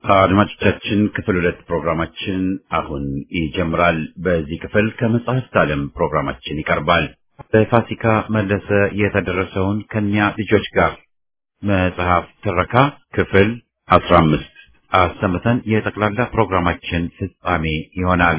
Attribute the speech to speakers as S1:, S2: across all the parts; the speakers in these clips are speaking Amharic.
S1: አድማጮቻችን ክፍል 2 ፕሮግራማችን አሁን ይጀምራል። በዚህ ክፍል ከመጽሐፍት ዓለም ፕሮግራማችን ይቀርባል። በፋሲካ መለሰ የተደረሰውን ከኛ ልጆች ጋር መጽሐፍ ትረካ ክፍል 15 አሰምተን የጠቅላላ ፕሮግራማችን ፍጻሜ ይሆናል።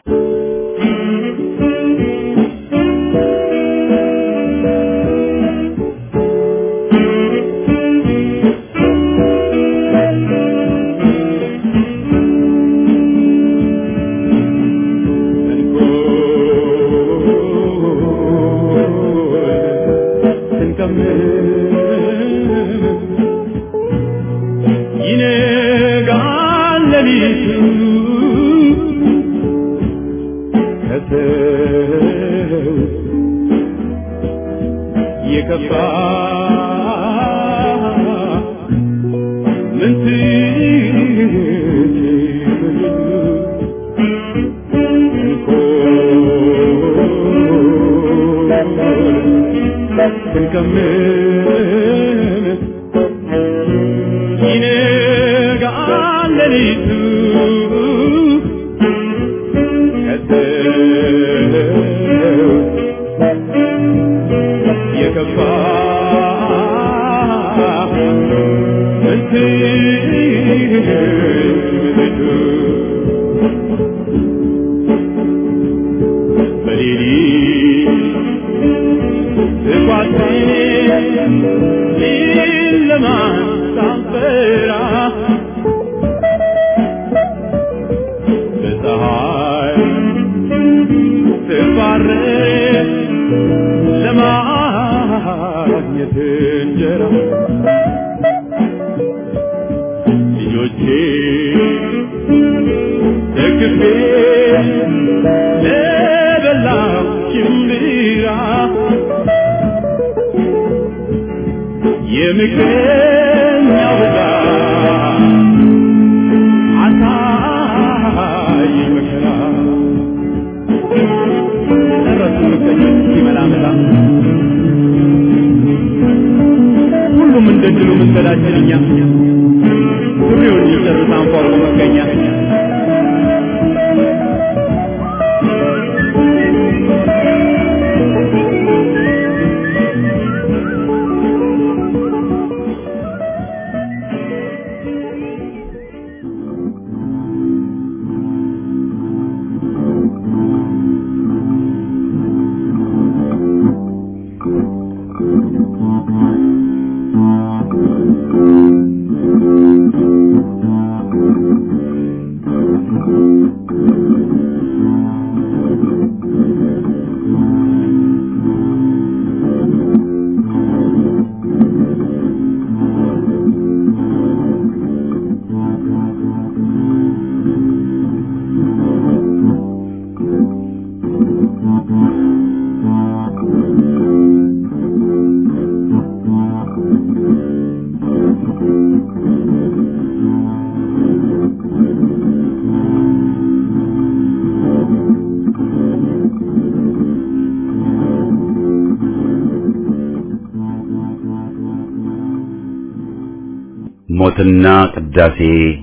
S1: ሞትና ቅዳሴ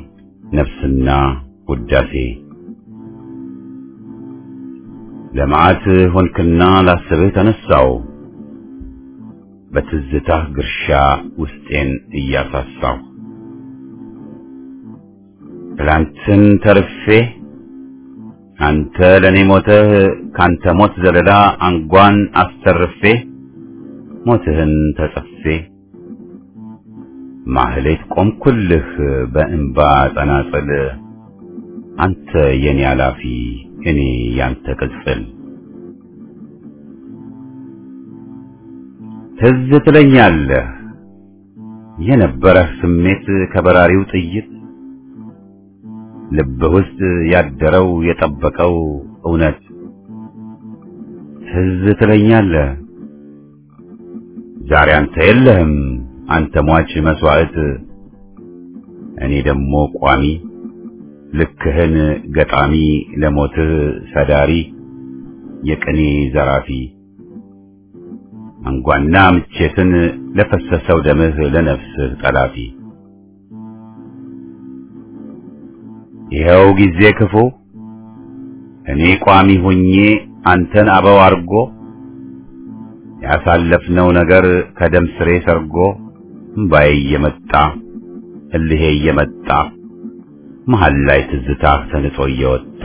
S1: ነፍስና ውዳሴ ለማዓት ሆንክና ላስብህ ተነሳው በትዝታህ ግርሻ ውስጤን እያሳሳው ትላንትን ተርፌ አንተ ለኔ ሞተህ ካንተ ሞት ዘለላ አንጓን አስተርፌ ሞትህን ተጸፌ ማህሌት ቆምኩልህ በእንባ ጸናጽል አንተ የኔ አላፊ እኔ ያንተ ቅጽል ትዝ ትለኛለህ የነበረህ ስሜት ከበራሪው ጥይት ልብ ውስጥ ያደረው የጠበቀው እውነት ትዝ ትለኛለህ ዛሬ አንተ የለህም አንተ ሟች መስዋዕት እኔ ደሞ ቋሚ ልክህን ገጣሚ ለሞትህ ሰዳሪ የቅኔ ዘራፊ አንጓና ምቼትን ለፈሰሰው ደምህ ለነፍስህ ጠላፊ ይኸው ጊዜ ክፉ እኔ ቋሚ ሆኜ አንተን አበው አርጎ ያሳለፍነው ነገር ከደም ስሬ ሰርጎ እምባዬ እየመጣ እልሄ እየመጣ መሃል ላይ ትዝታ ተንጦ እየወጣ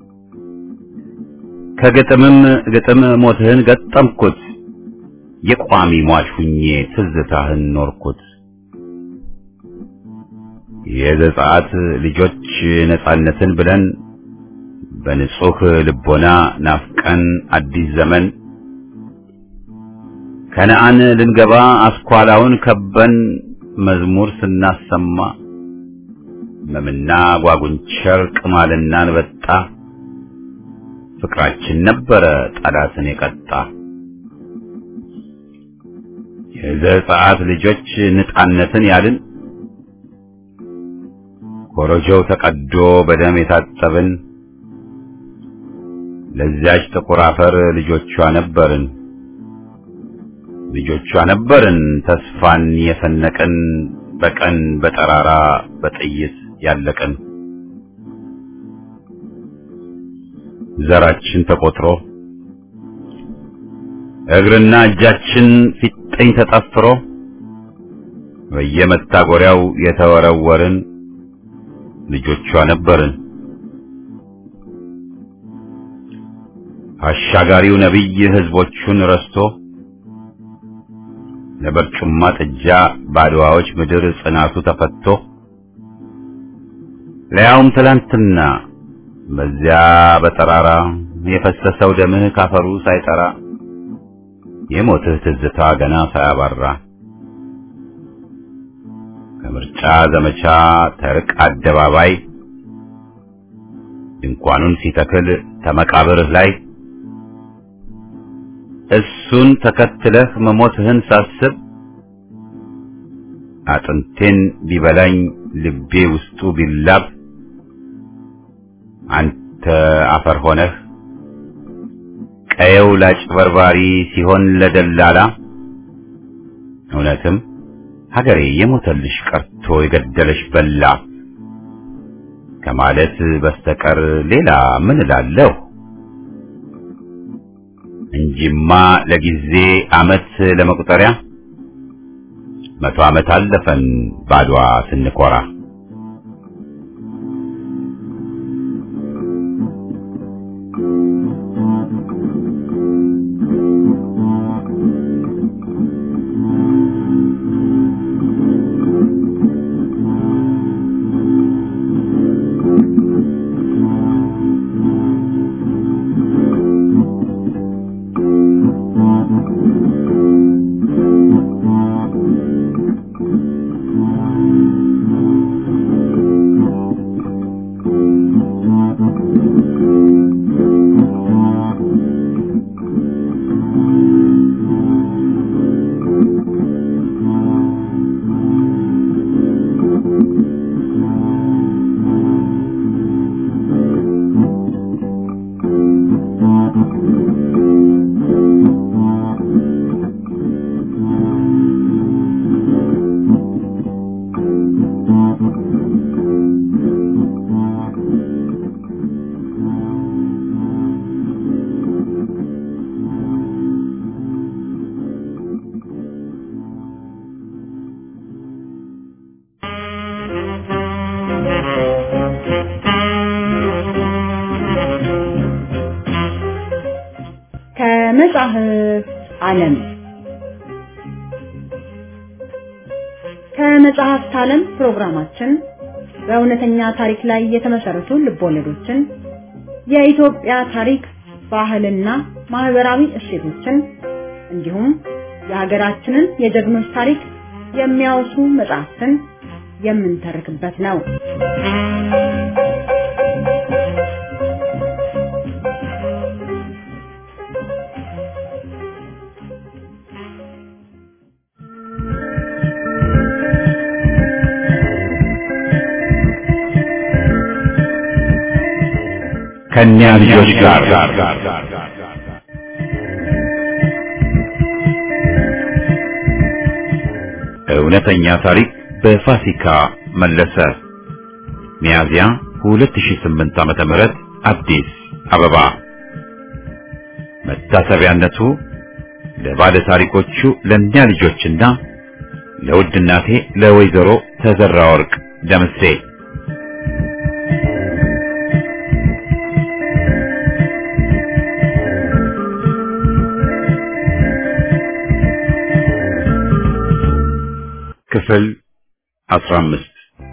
S1: ከግጥምም ግጥም ሞትህን ገጠምኩት የቋሚ ሟች ሁኜ ትዝታህን ኖርኩት። የዘጸአት ልጆች ነጻነትን ብለን በንጹህ ልቦና ናፍቀን አዲስ ዘመን ከነአን ልንገባ አስኳላውን ከበን መዝሙር ስናሰማ መምና ጓጉንቸር ቅማልና አንበጣ ፍቅራችን ነበረ ጠላትን የቀጣ። የዘጸአት ልጆች ነጻነትን ያልን ኮረጆው ተቀዶ በደም የታጠብን ለዚያች ጥቁር አፈር ልጆቿ ነበርን ተስፋን የሰነቅን በቀን በጠራራ በጥይት ያለቅን። ዘራችን ተቆጥሮ እግርና እጃችን ፊጥኝ ተጠፍሮ በየመታጎሪያው የተወረወርን ልጆቿ ነበርን። አሻጋሪው ነብይ ህዝቦቹን ረስቶ ለበርጩማ ጥጃ ባድዋዎች ምድር ጽናቱ ተፈቶ ለያውም ትላንትና በዚያ በጠራራ የፈሰሰው ደምህ ካፈሩ ሳይጠራ የሞትህ ትዝታ ገና ሳያባራ ከምርጫ ዘመቻ ተርቅ አደባባይ ድንኳኑን ሲተክል ተመቃብርህ ላይ እሱን ተከትለህ መሞትህን ሳስብ አጥንቴን ቢበላኝ ልቤ ውስጡ ቢላብ አንተ አፈር ሆነህ ቀየው ላጭበርባሪ ሲሆን ለደላላ እውነትም ሀገሬ የሞተልሽ ቀርቶ የገደለሽ በላ ከማለት በስተቀር ሌላ ምን እላለሁ? እንጂማ ለጊዜ አመት ለመቁጠሪያ 100 ዓመት አለፈን ባድዋ ስንኮራ።
S2: ከመጽሐፍ ዓለም ከመጽሐፍት ዓለም ፕሮግራማችን በእውነተኛ ታሪክ ላይ የተመሰረቱ ልቦለዶችን፣ የኢትዮጵያ ታሪክ፣ ባህልና ማህበራዊ እሴቶችን እንዲሁም የሀገራችንን የጀግኖች ታሪክ የሚያወሱ መጽሐፍትን የምንተርክበት ነው።
S1: ከእኛ ልጆች ጋር እውነተኛ ታሪክ በፋሲካ መለሰ። ሚያዝያ 2008 ዓመተ ምህረት አዲስ አበባ። መታሰቢያነቱ ለባለ ታሪኮቹ ለእኛ ልጆችና ለውድ እናቴ ለወይዘሮ ተዘራ ወርቅ ደምሴ። ክፍል 15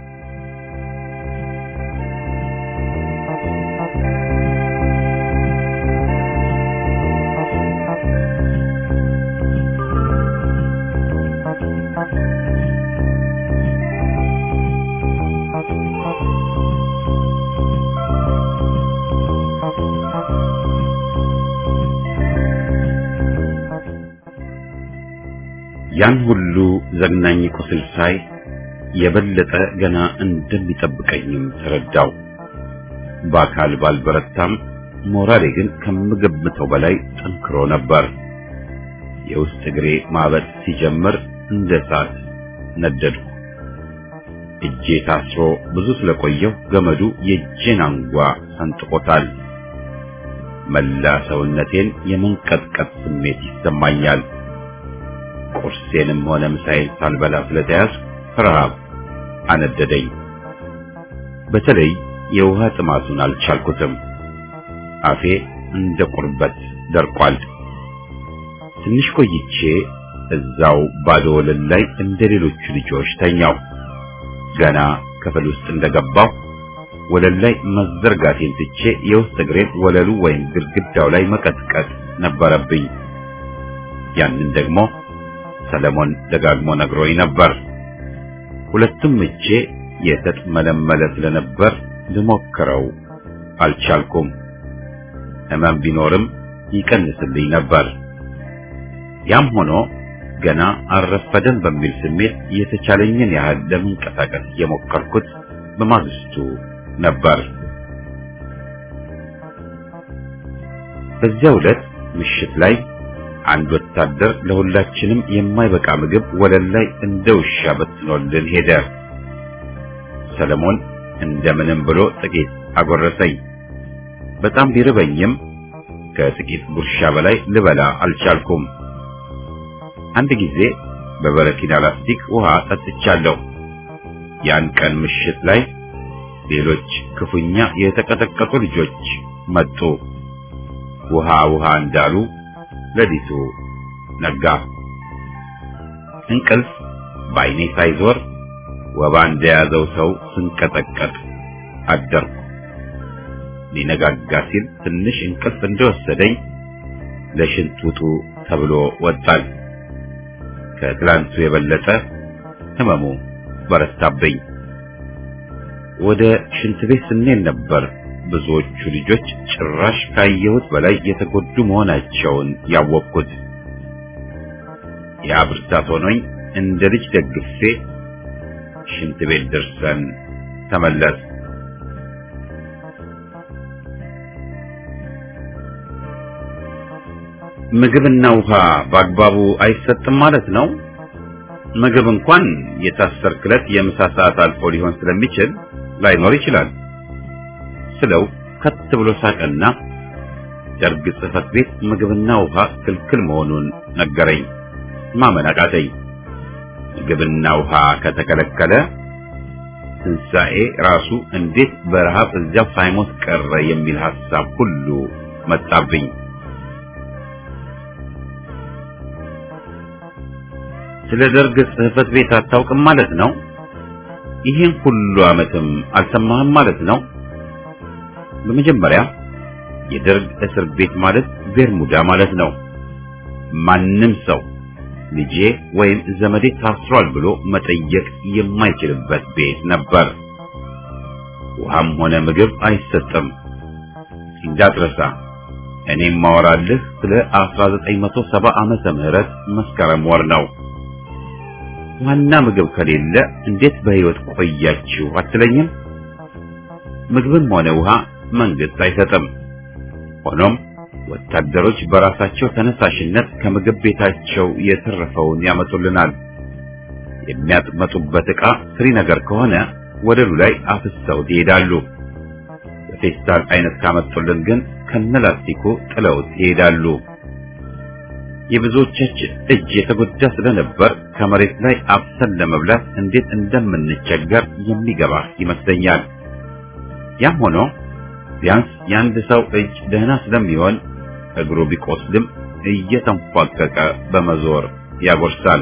S1: ያን ሁሉ ዘግናኝ ቁስል ሳይ የበለጠ ገና እንደሚጠብቀኝም ተረዳው። በአካል ባልበረታም ሞራሌ ግን ከምገምተው በላይ ጠንክሮ ነበር። የውስጥ እግሬ ማበጥ ሲጀምር እንደ እሳት ነደድኩ። እጄ ታስሮ ብዙ ስለቆየው ገመዱ የእጄን አንጓ ሰንጥቆታል። መላ ሰውነቴን የመንቀጥቀጥ ስሜት ይሰማኛል። ቁርሴንም ሆነ ምሳዬን ሳልበላ ስለተያዝኩ ረሃብ አነደደኝ። በተለይ የውሃ ጥማቱን አልቻልኩትም። አፌ እንደ ቁርበት ደርቋል። ትንሽ ቆይቼ እዛው ባዶ ወለል ላይ እንደ ሌሎቹ ልጆች ተኛው። ገና ክፍል ውስጥ እንደገባው ወለል ላይ መዘርጋቴን ትቼ የውስጥ እግሬን ወለሉ ወይም ግድግዳው ላይ መቀጥቀጥ ነበረብኝ። ያንን ደግሞ ሰለሞን ደጋግሞ ነግሮኝ ነበር። ሁለቱም እጄ የተጥመለመለ ስለነበር ልሞክረው አልቻልኩም። ሕመም ቢኖርም ይቀንስልኝ ነበር። ያም ሆኖ ገና አልረፈደም በሚል ስሜት የተቻለኝን ያህል ለመንቀሳቀስ የሞከርኩት በማግስቱ ነበር። በዚያው ዕለት ምሽት ላይ አንድ ወታደር ለሁላችንም የማይበቃ ምግብ ወለል ላይ እንደ ውሻ በትኖልን ሄደ። ሰለሞን እንደምንም ብሎ ጥቂት አጎረሰኝ። በጣም ቢርበኝም ከጥቂት ጉርሻ በላይ ልበላ አልቻልኩም። አንድ ጊዜ በበረኪና ላስቲክ ውሃ ጠጥቻለሁ። ያን ቀን ምሽት ላይ ሌሎች ክፉኛ የተቀጠቀጡ ልጆች መጡ። ውሃ ውሃ እንዳሉ ለሊቱ ነጋ። እንቅልፍ በዓይኔ ሳይዞር ወባ እንደያዘው ሰው ስንቀጠቀጥ አደርኩ። ሊነጋጋ ሲል ትንሽ እንቅልፍ እንደወሰደኝ ለሽንት ውጡ ተብሎ ወጣል። ከትላንቱ የበለጠ ህመሙ በረታብኝ። ወደ ሽንት ቤት ስንሄድ ነበር ብዙዎቹ ልጆች ጭራሽ ካየሁት በላይ የተጎዱ መሆናቸውን ያወቅኩት። ያ ብርታት ሆኖኝ እንደ ልጅ ደግፌ ሽንት ቤት ደርሰን ተመለስ። ምግብና ውሃ በአግባቡ አይሰጥም ማለት ነው? ምግብ እንኳን የታሰርክለት የምሳ ሰዓት አልፎ ሊሆን ስለሚችል ላይኖር ይችላል ስለው ከት ብሎ ሳቀና ደርግ ጽሕፈት ቤት ምግብና ውሃ ክልክል መሆኑን ነገረኝ። ማመን አቃተኝ። ምግብና ውሃ ከተከለከለ ትንሣኤ ራሱ እንዴት በረሃብ እዚያው ሳይሞት ቀረ የሚል ሐሳብ ሁሉ መጣብኝ። ስለ ደርግ ጽሕፈት ቤት አታውቅም ማለት ነው? ይሄን ሁሉ ዓመትም አልሰማህም ማለት ነው? በመጀመሪያ የደርግ እስር ቤት ማለት ቤርሙዳ ማለት ነው። ማንም ሰው ልጄ ወይም ዘመዴ ታስሯል ብሎ መጠየቅ የማይችልበት ቤት ነበር። ውሃም ሆነ ምግብ አይሰጥም። እንዳትረሳ፣ እኔም ማወራልህ ስለ 1970 ዓመተ ምህረት መስከረም ወር ነው። ዋና ምግብ ከሌለ እንዴት በሕይወት ቆያችሁ አትለኝም? ምግብም ሆነ ውሃ መንግስት አይሰጥም። ሆኖም ወታደሮች በራሳቸው ተነሳሽነት ከምግብ ቤታቸው የተረፈውን ያመጡልናል። የሚያጥመጡበት ዕቃ ፍሪ ነገር ከሆነ ወለሉ ላይ አፍሰው ይሄዳሉ። ፌስታል አይነት ካመጡልን ግን ከነላስቲኩ ጥለውት ይሄዳሉ። የብዙዎቻችን እጅ የተጎዳ ስለነበር ከመሬት ላይ አብሰን ለመብላት እንዴት እንደምንቸገር የሚገባ ይመስለኛል። ያም ሆኖ ቢያንስ የአንድ ሰው እጅ ደህና ስለሚሆን እግሩ ቢቆስልም እየተንፏቀቀ በመዞር ያጎርሳል።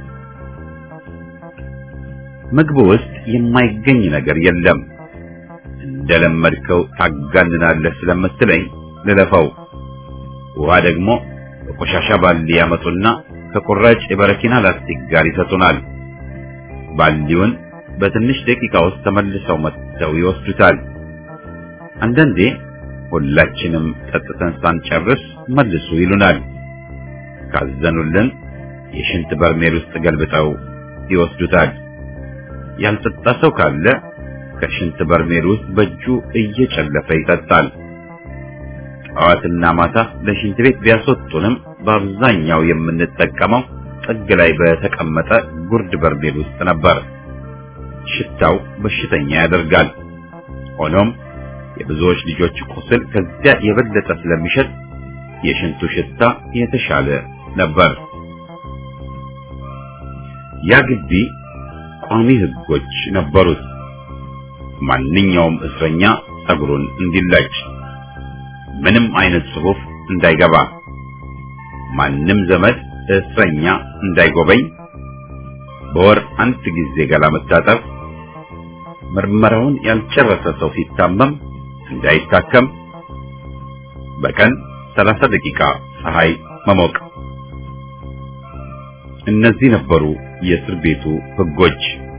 S1: ምግቡ ውስጥ የማይገኝ ነገር የለም። እንደለመድከው ታጋንናለህ ስለምትለኝ ልለፈው። ውሃ ደግሞ በቆሻሻ ባልዲ ያመጡና ከቁራጭ የበረኪና ላስቲክ ጋር ይሰጡናል። ባልዲውን በትንሽ ደቂቃ ውስጥ ተመልሰው መጥተው ይወስዱታል። አንዳንዴ ሁላችንም ጠጥተን ሳንጨርስ መልሱ ይሉናል። ካዘኑልን የሽንት በርሜል ውስጥ ገልብጠው ይወስዱታል። ያልጠጣ ሰው ካለ ከሽንት በርሜል ውስጥ በእጁ እየጨለፈ ይጠጣል። ጠዋትና ማታ ለሽንት ቤት ቢያስወጡንም በአብዛኛው የምንጠቀመው ጥግ ላይ በተቀመጠ ጉርድ በርሜል ውስጥ ነበር። ሽታው በሽተኛ ያደርጋል። ሆኖም የብዙዎች ልጆች ቁስል ከዚያ የበለጠ ስለሚሸት የሽንቱ ሽታ የተሻለ ነበር። ያ ግቢ ቋሚ ሕጎች ነበሩት። ማንኛውም እስረኛ ጸጉሩን እንዲላጭ፣ ምንም አይነት ጽሑፍ እንዳይገባ፣ ማንም ዘመድ እስረኛ እንዳይጎበኝ፣ በወር አንድ ጊዜ ገላ መታጠብ፣ ምርመራውን ያልጨረሰ ሰው ሲታመም እንዳይታከም፣ በቀን 30 ደቂቃ ፀሐይ መሞቅ። እነዚህ ነበሩ የእስር ቤቱ ሕጎች።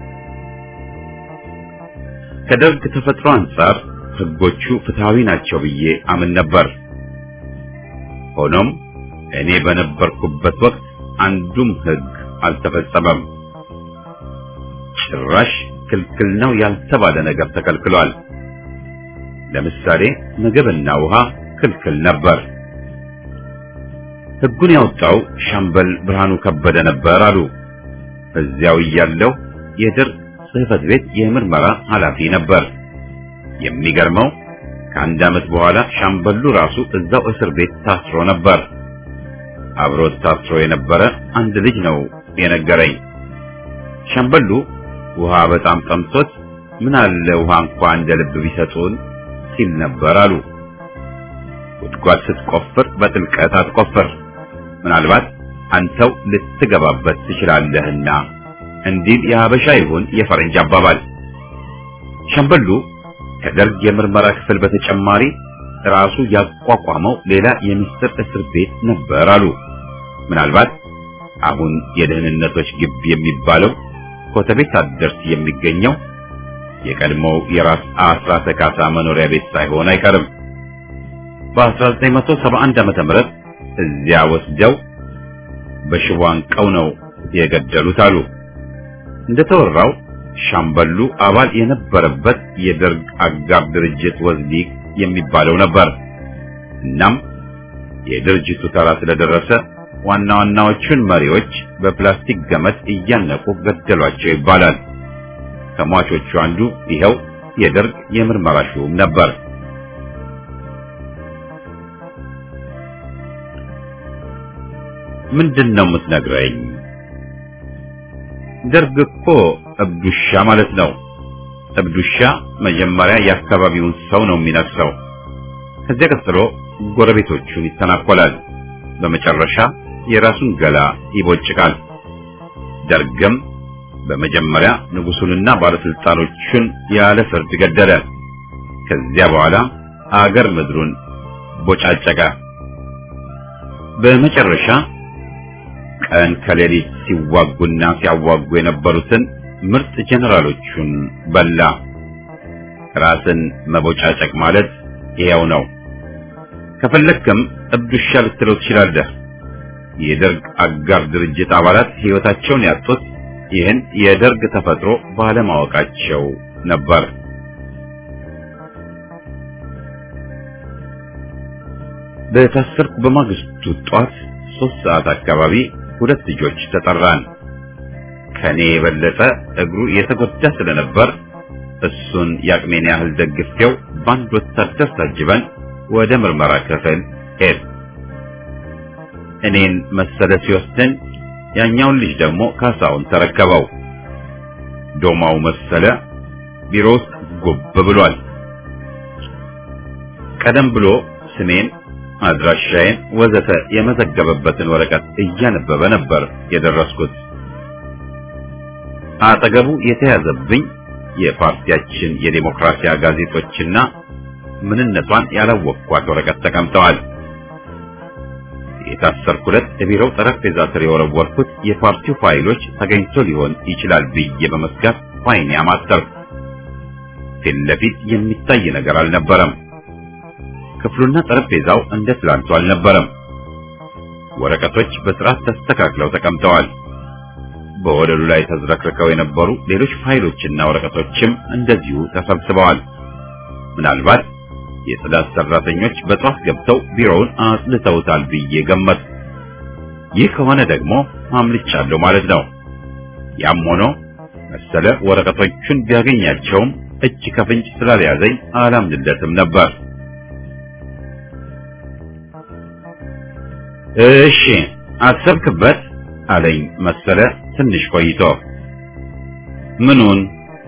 S1: ከደርግ ተፈጥሮ አንጻር ሕጎቹ ፍትሃዊ ናቸው ብዬ አምን ነበር። ሆኖም እኔ በነበርኩበት ወቅት አንዱም ሕግ አልተፈጸመም። ጭራሽ ክልክል ነው ያልተባለ ነገር ተከልክሏል። ለምሳሌ ምግብና ውሃ ክልክል ነበር። ሕጉን ያወጣው ሻምበል ብርሃኑ ከበደ ነበር አሉ። እዚያው እያለሁ የደርግ ጽሕፈት ቤት የምርመራ ኃላፊ ነበር። የሚገርመው ከአንድ ዓመት በኋላ ሻምበሉ ራሱ እዛው እስር ቤት ታስሮ ነበር። አብሮት ታስሮ የነበረ አንድ ልጅ ነው የነገረኝ። ሻምበሉ ውሃ በጣም ጠምቶት ምን አለ ውሃ እንኳን እንደ ልብ ቢሰጡን ሲል ነበር አሉ። ጉድጓድ ስትቆፍር በጥልቀት አትቆፍር፣ ምናልባት አንተው ልትገባበት ትችላለህና እንዲል የሀበሻ ይሁን የፈረንጅ አባባል። ሻምበሉ ከደርግ የምርመራ ክፍል በተጨማሪ ራሱ ያቋቋመው ሌላ የምስጢር እስር ቤት ነበር አሉ። ምናልባት አሁን የደህንነቶች ግቢ የሚባለው ኮተቤ ታደርስ የሚገኘው የቀድሞው የራስ አስራተ ካሳ መኖሪያ ቤት ሳይሆን አይቀርም። በ1971 ዓመተ ምህረት እዚያ ወስደው በሽቦ አንቀው ነው የገደሉት አሉ። እንደተወራው ሻምበሉ አባል የነበረበት የደርግ አጋር ድርጅት ወዝሊግ የሚባለው ነበር። እናም የድርጅቱ ተራ ስለደረሰ ዋና ዋናዎቹን መሪዎች በፕላስቲክ ገመድ እያነቁ ገደሏቸው ይባላል። ከሟቾቹ አንዱ ይኸው የደርግ የምርመራ ሹም ነበር። ምንድነው የምትነግረኝ? ደርግ እኮ እብዱሻ ማለት ነው። እብዱሻ መጀመሪያ የአካባቢውን ሰው ነው የሚነክሰው። ከዚያ ቀጥሎ ጎረቤቶቹን ይተናኮላል። በመጨረሻ የራሱን ገላ ይቦጭቃል። ደርግም በመጀመሪያ ንጉሱንና ባለስልጣኖቹን ያለ ፍርድ ገደለ። ከዚያ በኋላ አገር ምድሩን ቦጫጨቀ። በመጨረሻ ቀን ከሌሊት ሲዋጉና ሲያዋጉ የነበሩትን ምርጥ ጀነራሎቹን በላ። ራስን መቦጫጨቅ ማለት ይሄው ነው። ከፈለክም እብዱሻ ልትለው ትችላለህ። የደርግ አጋር ድርጅት አባላት ሕይወታቸውን ያጡት ይህን የደርግ ተፈጥሮ ባለማወቃቸው ነበር። በታሰርኩ በማግስቱ ጧት 3 ሰዓት አካባቢ 2 ልጆች ተጠራን። ከኔ የበለጠ እግሩ የተጎዳ ስለነበር እሱን ያቅሜን ያህል ደግፌው በአንድ ወታደር ታጅበን ወደ ምርመራ ክፍል ሄድ። እኔን መሰለ ሲወስደን ያኛውን ልጅ ደግሞ ካሳውን ተረከበው። ዶማው መሰለ ቢሮ ውስጥ ጉብ ብሏል። ቀደም ብሎ ስሜን፣ አድራሻዬን ወዘተ የመዘገበበትን ወረቀት እያነበበ ነበር የደረስኩት። አጠገቡ የተያዘብኝ የፓርቲያችን የዲሞክራሲያ ጋዜጦችና ምንነቷን ያላወቅኳት ወረቀት ተቀምጠዋል። የታሰርኩለት የቢሮው ጠረጴዛ ስር የወረወርኩት የፓርቲው ፋይሎች ተገኝቶ ሊሆን ይችላል ብዬ በመስጋት ፋይን ያማተርኩ። ፊት ለፊት የሚታይ ነገር አልነበረም። ክፍሉና ጠረጴዛው እንደ ትላንቱ አልነበረም። ወረቀቶች በስርዓት ተስተካክለው ተቀምጠዋል። በወለሉ ላይ ተዝረክርከው የነበሩ ሌሎች ፋይሎችና ወረቀቶችም እንደዚሁ ተሰብስበዋል። ምናልባት የጽዳት ሰራተኞች በጧት ገብተው ቢሮውን አጽድተውታል ብዬ ገመት። ይህ ከሆነ ደግሞ አምልጫለሁ ማለት ነው። ያም ሆኖ መሰለ ወረቀቶቹን ቢያገኛቸውም እጅ ከፍንጭ ስላልያዘኝ አላምንለትም ነበር። እሺ አሰብክበት አለኝ መሰለ ትንሽ ቆይቶ። ምኑን?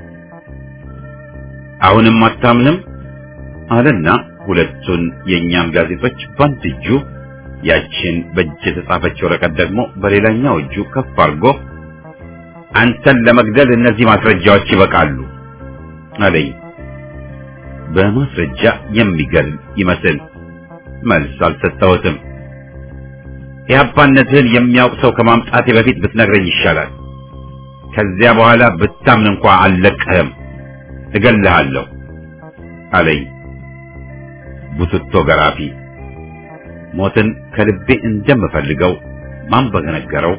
S1: አሁንም አታምንም አለና ሁለቱን የኛን ጋዜጦች በአንድ እጁ ያችን በእጅ የተጻፈች ወረቀት ደግሞ በሌላኛው እጁ ከፍ አድርጎ አንተን ለመግደል እነዚህ ማስረጃዎች ይበቃሉ አለኝ። በማስረጃ የሚገል ይመስል መልስ አልሰጠሁትም። የአባነትህን የሚያውቅ ሰው ከማምጣቴ በፊት ብትነግረኝ ይሻላል። ከዚያ በኋላ ብታምን እንኳ አልለቅህም፣ እገልሃለሁ አለኝ። ቡትቶ ገራፊ ሞትን ከልቤ እንደምፈልገው ማን በነገረው?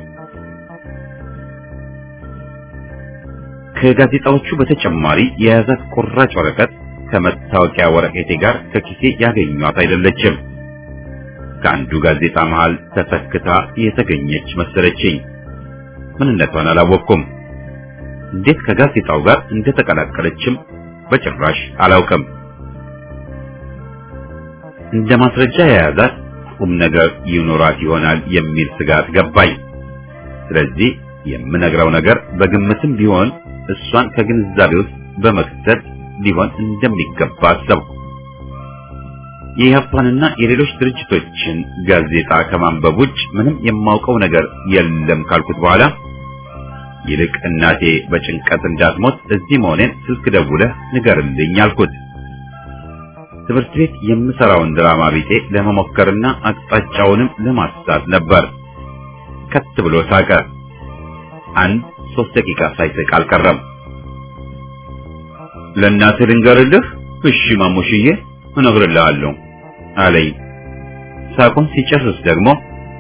S1: ከጋዜጣዎቹ በተጨማሪ የያዛት ቁራጭ ወረቀት ከመታወቂያ ወረቀቴ ጋር ከኪሴ ያገኟት አይደለችም። ከአንዱ ጋዜጣ መሃል ተሰክታ የተገኘች መሰለችኝ። ምንነቷን አላወቅኩም። እንዴት ከጋዜጣው ጋር እንደተቀላቀለችም በጭራሽ አላውቅም። እንደ ማስረጃ የያዛት ቁም ነገር ይኖራት ይሆናል የሚል ስጋት ገባኝ። ስለዚህ የምነግረው ነገር በግምትም ቢሆን እሷን ከግንዛቤ ውስጥ በመክተት ሊሆን እንደሚገባ አሰብኩ። የኢህአፓንና የሌሎች ድርጅቶችን ጋዜጣ ከማንበብ ውጭ ምንም የማውቀው ነገር የለም ካልኩት በኋላ ይልቅ እናቴ በጭንቀት እንዳትሞት እዚህ መሆኔን ስልክ ደውለህ ንገርልኝ አልኩት። ትምህርት ቤት የምሰራውን ድራማ ቢጤ ለመሞከርና አቅጣጫውንም ለማሳት ነበር። ከት ብሎ ሳቀ። 3 ደቂቃ ሳይስቅ አልቀረም። ለእናትህ ልንገርልህ? እሺ ማሙሽዬ እነግርልሃለሁ አለኝ። ሳቁን ሲጨርስ ደግሞ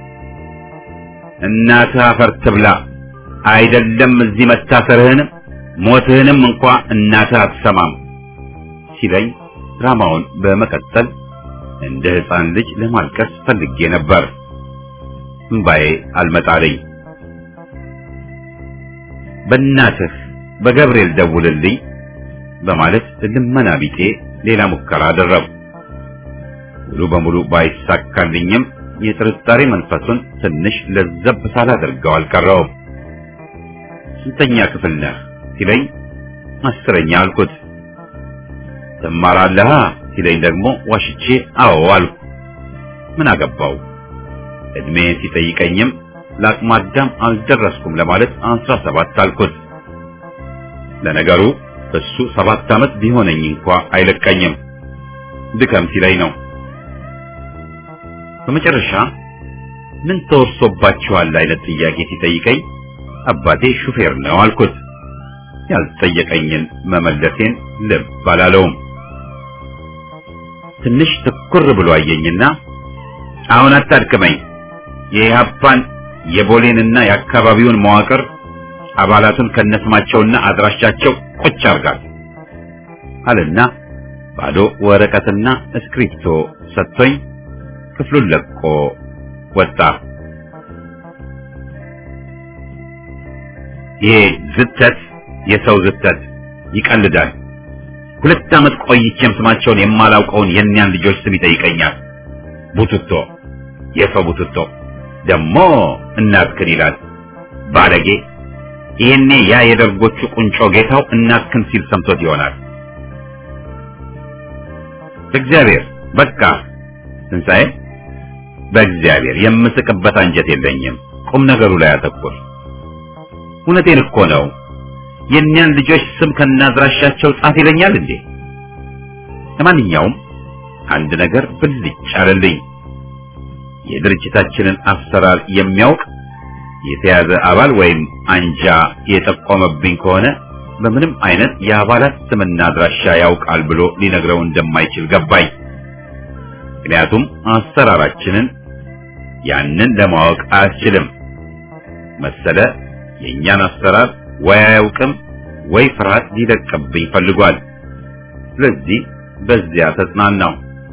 S1: እናትህ አፈር ትብላ፣ አይደለም እዚህ መታሰርህንም ሞትህንም እንኳ እናትህ አትሰማም ሲለኝ ድራማውን በመቀጠል እንደ ሕፃን ልጅ ለማልቀስ ፈልጌ ነበር። እምባዬ አልመጣለኝ። በእናትህ በገብርኤል ደውልልኝ በማለት ልመና ቢጤ ሌላ ሙከራ አደረኩ። ሙሉ በሙሉ ባይሳካልኝም የጥርጣሬ መንፈሱን ትንሽ ለዘብ ሳላደርገው አልቀረውም። ስንተኛ ክፍል ነህ ሲለኝ 10ኛ አልኩት። ትማራለህ ሲለኝ ደግሞ ዋሽቼ አዎ አልኩ። ምን አገባው? እድሜ ሲጠይቀኝም ለአቅመ አዳም አልደረስኩም ለማለት 17 አልኩት። ለነገሩ እሱ 7 ዓመት ቢሆነኝ እንኳ አይለቀኝም። ድከም ሲለኝ ነው። በመጨረሻ ምን ተወርሶባችኋል አይነት ጥያቄ ሲጠይቀኝ አባቴ ሹፌር ነው አልኩት። ያልጠየቀኝን መመለሴን ልብ አላለውም። ትንሽ ትኩር ብሎ አየኝና አሁን አታድክመኝ፣ የኢህአፓን የቦሌንና የአካባቢውን መዋቅር አባላቱን ከነስማቸውና አድራሻቸው ቁጭ አርጋል አለና ባዶ ወረቀትና እስክሪፕቶ ሰጥቶኝ ክፍሉን ለቆ ወጣ። ይሄ ዝተት የሰው ዝተት ይቀልዳል። 2 ዓመት ቆይቼም ስማቸውን የማላውቀውን የእኛን ልጆች ስም ይጠይቀኛል። ቡትቶ፣ የሰው ቡትቶ ደግሞ እናትክን ይላል። ባለጌ! ይሄኔ ያ የደርጎቹ ቁንጮ ጌታው እናትክን ሲል ሰምቶት ይሆናል። እግዚአብሔር በቃ ትንሣኤ፣ በእግዚአብሔር የምስቅበት አንጀት የለኝም። ቁም ነገሩ ላይ አተኩር። እውነቴን እኮ ነው። የእኛን ልጆች ስም ከናድራሻቸው ጻፍ ይለኛል እንዴ? ለማንኛውም አንድ ነገር ብልጭ አለልኝ። የድርጅታችንን አሰራር የሚያውቅ የተያዘ አባል ወይም አንጃ የጠቆመብኝ ከሆነ በምንም አይነት የአባላት ስምና አድራሻ ያውቃል ብሎ ሊነግረው እንደማይችል ገባኝ። ምክንያቱም አሰራራችንን ያንን ለማወቅ አያስችልም መሰለ። የእኛን አሰራር ወይ አያውቅም ወይ ፍርሃት ሊለቅብኝ ፈልጓል። ስለዚህ በዚያ ተጽናናው።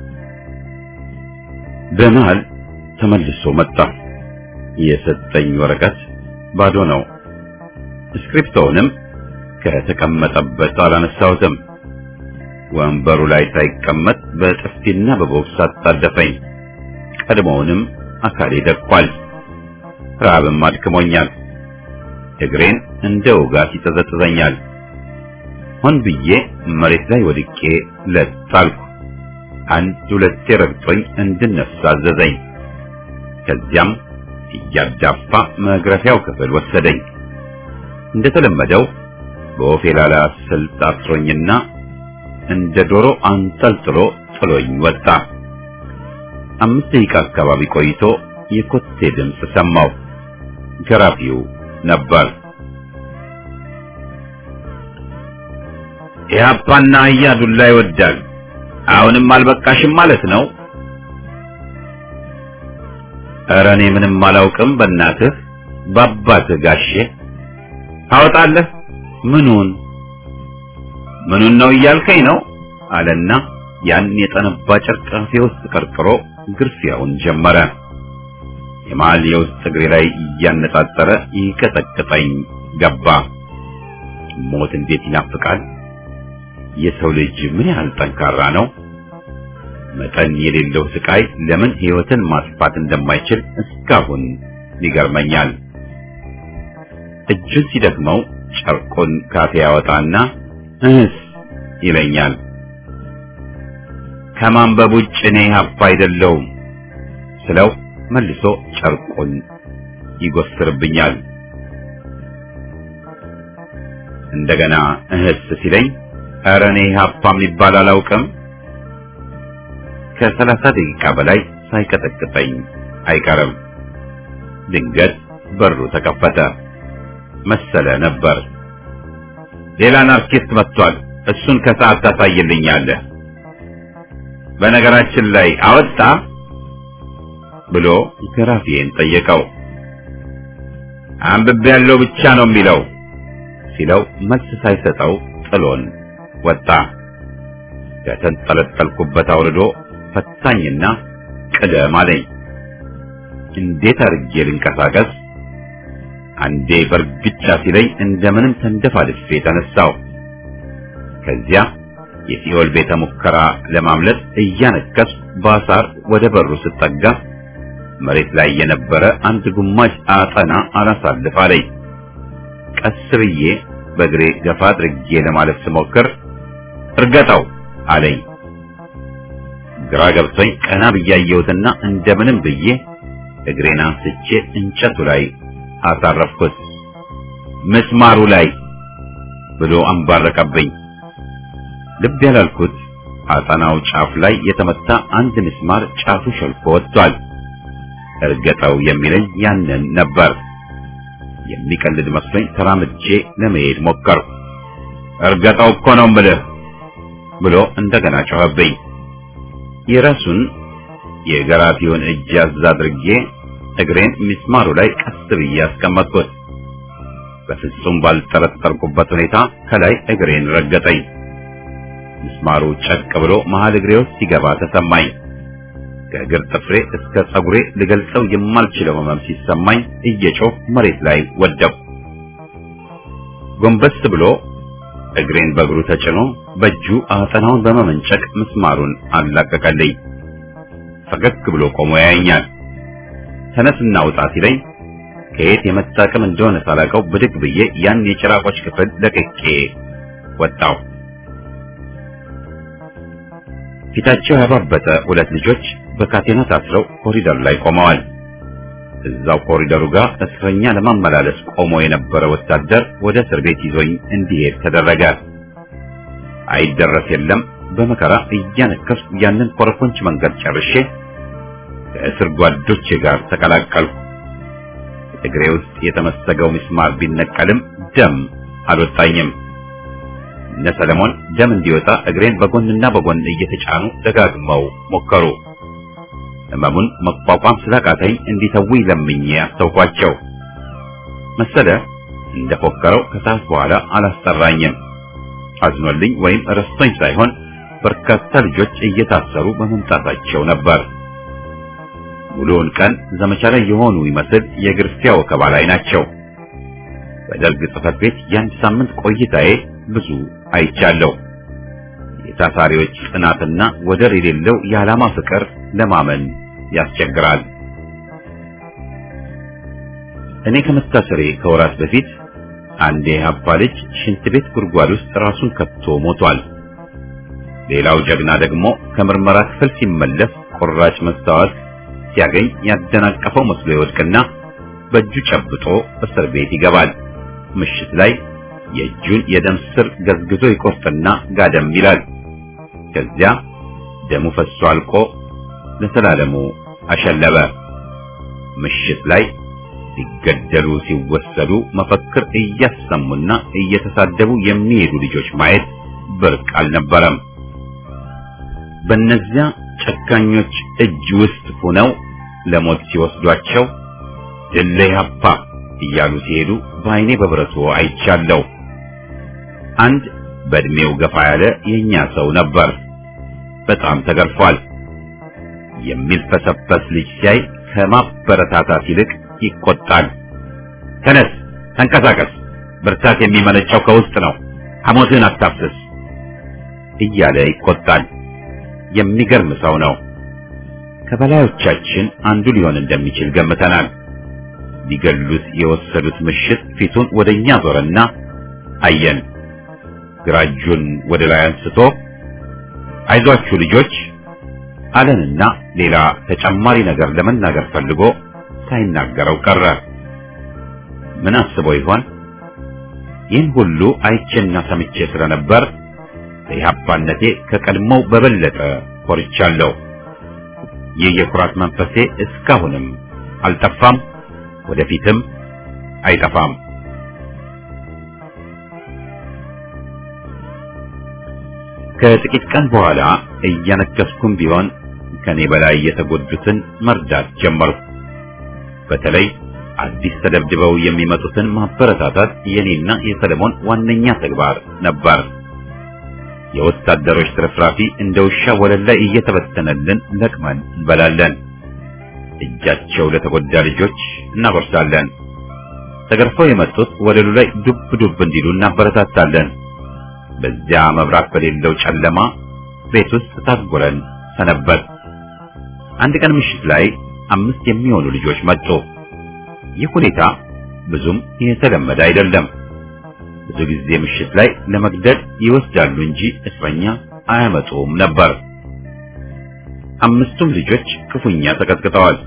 S1: በመሃል ተመልሶ መጣ። የሰጠኝ ወረቀት ባዶ ነው። ስክሪፕቶውንም ከተቀመጠበት አላነሳሁትም። ወንበሩ ላይ ሳይቀመጥ በጥፊና በቦክስ አጣደፈኝ። ቀድሞውንም አካሌ ደቋል። ራብም አድክሞኛል። እግሬን እንደ ውጋት ይጠዘጥዘኛል። ሆን ብዬ መሬት ላይ ወድቄ ለጣልኩ። 1-2 ረግጦኝ እንድነሳ አዘዘኝ። ከዚያም እያዳፋ መግረፊያው ክፍል ወሰደኝ። እንደተለመደው በኦፌላላ ስልት አስሮኝና እንደ ዶሮ አንጠልጥሎ ጥሎኝ ወጣ። 5 ደቂቃ አካባቢ ቆይቶ የኮቴ ድምፅ ሰማሁ። ገራፊው ነበር። ኢህአፓና አህያ ዱላ ይወዳል። አሁንም አልበቃሽም ማለት ነው? ኧረ እኔ ምንም አላውቅም። በእናትህ በአባትህ ጋሼ ታወጣለህ። ምኑን ነው እያልከኝ ነው? አለና ያን የጠነባ ጨርቅ አፌ ውስጥ ቀርቅሮ ግርፊያውን ጀመረ። የመሃል የውስጥ እግሬ ላይ እያነጣጠረ ይቀጠቅጠኝ ገባ። ሞት እንዴት ይናፍቃል! የሰው ልጅ ምን ያህል ጠንካራ ነው! መጠን የሌለው ስቃይ ለምን ሕይወትን ማጥፋት እንደማይችል እስካሁን ይገርመኛል። እጁን ሲደክመው ጨርቁን ካፌ ያወጣና ይለኛል። ከማንበብ ውጭ እኔ ኢህአፓ አይደለሁም ስለው መልሶ ጨርቁን ይጎስርብኛል። እንደገና ሲለኝ ኧረ እኔ ኢህአፓ የሚባል አላውቅም። ከ30 ደቂቃ በላይ ሳይቀጠቅጠኝ አይቀርም። ድንገት በሩ ተከፈተ መሰለ ነበር። ሌላ ናርኪስት መጥቷል። እሱን ከሰዓት ታሳይልኛለህ። በነገራችን ላይ አወጣ ብሎ ገራፊዬን ጠየቀው። አንብቤ ያለው ብቻ ነው የሚለው ሲለው መልስ ሳይሰጠው ጥሎን ወጣ። ከተንጠለጠልኩበት አውርዶ ፈታኝና ቅደም አለኝ። እንዴት አድርጌ ልንቀሳቀስ? አንዴ በርግጫ ሲለኝ እንደምንም ተንደፋድፌ ተነሳው። ከዚያ የሲኦል ቤተ ሙከራ ለማምለጥ እያነከስኩ ባሳር ወደ በሩ ስጠጋ መሬት ላይ የነበረ አንድ ጉማጅ አጠና አላሳልፍ አለኝ። ቀስ ብዬ በእግሬ ገፋ አድርጌ ለማለፍ ስሞክር እርገጠው አለኝ። ግራ ገብቶኝ ቀና ብያየሁትና እንደምንም ብዬ እግሬን አንስቼ እንጨቱ ላይ አሳረፍኩት። ምስማሩ ላይ ብሎ አንባረቀብኝ። ልብ ያላልኩት አጠናው ጫፍ ላይ የተመታ አንድ ምስማር ጫፉ ሸልቆ ወጥቷል። እርገጠው የሚለኝ ያንን ነበር። የሚቀልድ መስሎኝ ተራምጄ ለመሄድ ሞከርኩ። እርገጠው እኮ ነው የምልህ ብሎ እንደገና ጮኸብኝ። የራሱን የገራፊውን እጅ ያዝ አድርጌ እግሬን ምስማሩ ላይ ቀስ ብዬ አስቀመጥኩት። በፍጹም ባልጠረጠርኩበት ሁኔታ ከላይ እግሬን ረገጠኝ። ምስማሩ ጨቅ ብሎ መሃል እግሬ ውስጥ ሲገባ ተሰማኝ። ከእግር ጥፍሬ እስከ ጸጉሬ ልገልጸው የማልችለው ህመም ሲሰማኝ እየጮህ መሬት ላይ ወደቅኩ። ጎንበስ ብሎ እግሬን በእግሩ ተጭኖ በእጁ አጠናውን በመመንጨቅ ምስማሩን አላቀቀልኝ። ፈገግ ብሎ ቆሞ ያየኛል። ተነስና ውጣ ሲለኝ ከየት የመጣ አቅም እንደሆነ ሳላውቀው ብድግ ብዬ ያን የጭራቆች ክፍል ለቅቄ ወጣው። ፊታቸው ያባበጠ ሁለት ልጆች በካቴና ታስረው ኮሪደር ላይ ቆመዋል። እዛው ኮሪደሩ ጋር እስረኛ ለማመላለስ ቆሞ የነበረ ወታደር ወደ እስር ቤት ይዞኝ እንዲሄድ ተደረገ። አይደረስ የለም በመከራ እያነከስኩ ያንን ኮረኮንች መንገድ ጨርሼ ከእስር ጓዶቼ ጋር ተቀላቀልኩ። እግሬ ውስጥ የተመሰገው ምስማር ቢነቀልም ደም አልወጣኝም። እነ ሰለሞን ደም እንዲወጣ እግሬን በጎንና በጎን እየተጫኑ ደጋግመው ሞከሩ። ህመሙን መቋቋም ስላቃተኝ እንዲተውኝ ለምኜ አስተውኳቸው። መሰለ እንደፎከረው ከሰዓት በኋላ አላስጠራኝም። አዝኖልኝ ወይም ረስቶኝ ሳይሆን በርካታ ልጆች እየታሰሩ በመምጣታቸው ነበር። ሙሉውን ቀን ዘመቻ ላይ የሆኑ ይመስል የግርፊያ ወከባ ላይ ናቸው። በደርግ ጽሕፈት ቤት የአንድ ሳምንት ቆይታዬ ብዙ አይቻለሁ። የታሳሪዎች ጽናትና ወደር የሌለው የዓላማ ፍቅር ለማመን ያስቸግራል። እኔ ከመታሰሬ ከወራት በፊት አንድ የኢህአፓ ልጅ ሽንት ቤት ጉድጓድ ውስጥ ራሱን ከቶ ሞቷል። ሌላው ጀግና ደግሞ ከምርመራ ክፍል ሲመለስ ቁራጭ መስታወት ሲያገኝ ያደናቀፈው መስሎ ይወድቅና በእጁ ጨብጦ እስር ቤት ይገባል። ምሽት ላይ የእጁን የደም ስር ገዝግዞ ይቆርጥና ጋደም ይላል። ከዚያ ደሙ ፈሶ አልቆ ለሰላለሙ አሸለበ። ምሽት ላይ ሲገደሉ ሲወሰዱ መፈክር እያሰሙና እየተሳደቡ የሚሄዱ ልጆች ማየት ብርቅ አልነበረም። በእነዚያ ጨካኞች እጅ ውስጥ ሆነው ለሞት ሲወስዷቸው ድል ለኢህአፓ እያሉ ሲሄዱ በዓይኔ በብረቱ አይቻለሁ። አንድ በእድሜው ገፋ ያለ የኛ ሰው ነበር። በጣም ተገርፏል። የሚልፈሰፈስ ልጅ ሲያይ ከማበረታታት ይልቅ ይቆጣል። ተነስ፣ ተንቀሳቀስ፣ ብርታት የሚመነጨው ከውስጥ ነው፣ ሐሞትን አታፍስስ እያለ ይቆጣል። የሚገርም ሰው ነው። ከበላዮቻችን አንዱ ሊሆን እንደሚችል ገምተናል። ሊገሉት የወሰዱት ምሽት ፊቱን ወደኛ ዞረና አየን። ግራ እጁን ወደ ላይ አንስቶ አይዟችሁ ልጆች አለንና ሌላ ተጨማሪ ነገር ለመናገር ፈልጎ ሳይናገረው ቀረ። ምን አስቦ ይሆን? ይህን ሁሉ አይቼና ሰምቼ ስለነበር ለኢህአፓነቴ ከቀድሞው በበለጠ ኮርቻለሁ። ይህ የኩራት መንፈሴ እስካሁንም አልጠፋም፣ ወደፊትም አይጠፋም። ከጥቂት ቀን በኋላ እያነከስኩም ቢሆን ከኔ በላይ የተጎዱትን መርዳት ጀመርኩ። በተለይ አዲስ ተደብድበው የሚመጡትን ማበረታታት የኔና የሰለሞን ዋነኛ ተግባር ነበር። የወታደሮች ትርፍራፊ እንደ ውሻ ወለል ላይ እየተበተነልን ለቅመን እንበላለን። እጃቸው ለተጎዳ ልጆች እናጎርሳለን። ተገርፈው የመጡት ወለሉ ላይ ዱብ ዱብ እንዲሉ እናበረታታለን። በዚያ መብራት በሌለው ጨለማ ቤት ውስጥ ታጉረን ሰነበት። አንድ ቀን ምሽት ላይ 5 የሚሆኑ ልጆች መጡ። ይህ ሁኔታ ብዙም የተለመደ አይደለም። ብዙ ጊዜ ምሽት ላይ ለመግደል ይወስዳሉ እንጂ እስረኛ አያመጡም ነበር። 5ቱም ልጆች ክፉኛ ተቀጥቅጠዋል።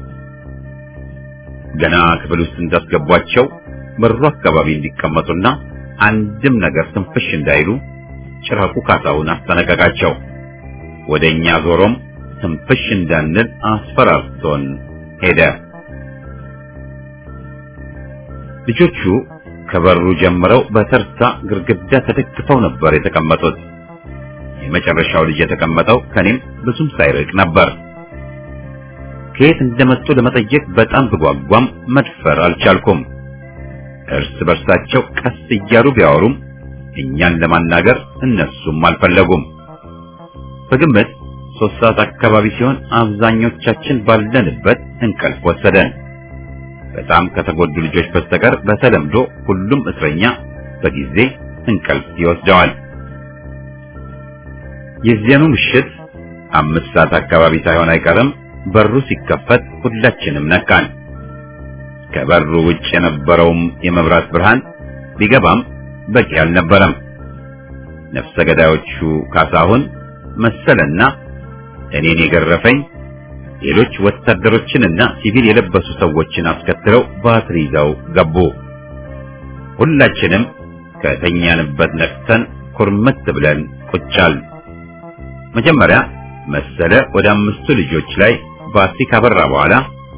S1: ገና ክፍል ውስጥ እንዳስገቧቸው በሩ አካባቢ እንዲቀመጡና አንድም ነገር ትንፍሽ እንዳይሉ ጭራቁ ካሳውን አስጠነቀቃቸው። ወደኛ ዞሮም ትንፍሽ እንዳንል አስፈራርቶን ሄደ። ልጆቹ ከበሩ ጀምረው በተርታ ግርግዳ ተደግፈው ነበር የተቀመጡት። የመጨረሻው ልጅ የተቀመጠው ከኔም ብዙም ሳይርቅ ነበር። ከየት እንደመጡ ለመጠየቅ በጣም ብጓጓም መድፈር አልቻልኩም። እርስ በርሳቸው ቀስ እያሉ ቢያወሩም እኛን ለማናገር እነሱም አልፈለጉም። በግምት 3 ሰዓት አካባቢ ሲሆን አብዛኞቻችን ባለንበት እንቅልፍ ወሰደን። በጣም ከተጎዱ ልጆች በስተቀር በተለምዶ ሁሉም እስረኛ በጊዜ እንቅልፍ ይወስደዋል። የዚያኑ ምሽት 5 ሰዓት አካባቢ ሳይሆን አይቀርም በሩ ሲከፈት ሁላችንም ነቃን። ከበሩ ውጭ የነበረውም የመብራት ብርሃን ቢገባም በቂ አልነበረም። ነፍሰ ገዳዮቹ ካሳሁን መሰለና እኔን የገረፈኝ ሌሎች ወታደሮችንና ሲቪል የለበሱ ሰዎችን አስከትለው ባትሪ ይዘው ገቡ። ሁላችንም ከተኛንበት ነቅተን ኩርምት ብለን ቁጫል። መጀመሪያ መሰለ ወደ 5 ልጆች ላይ ባትሪ ካበራ በኋላ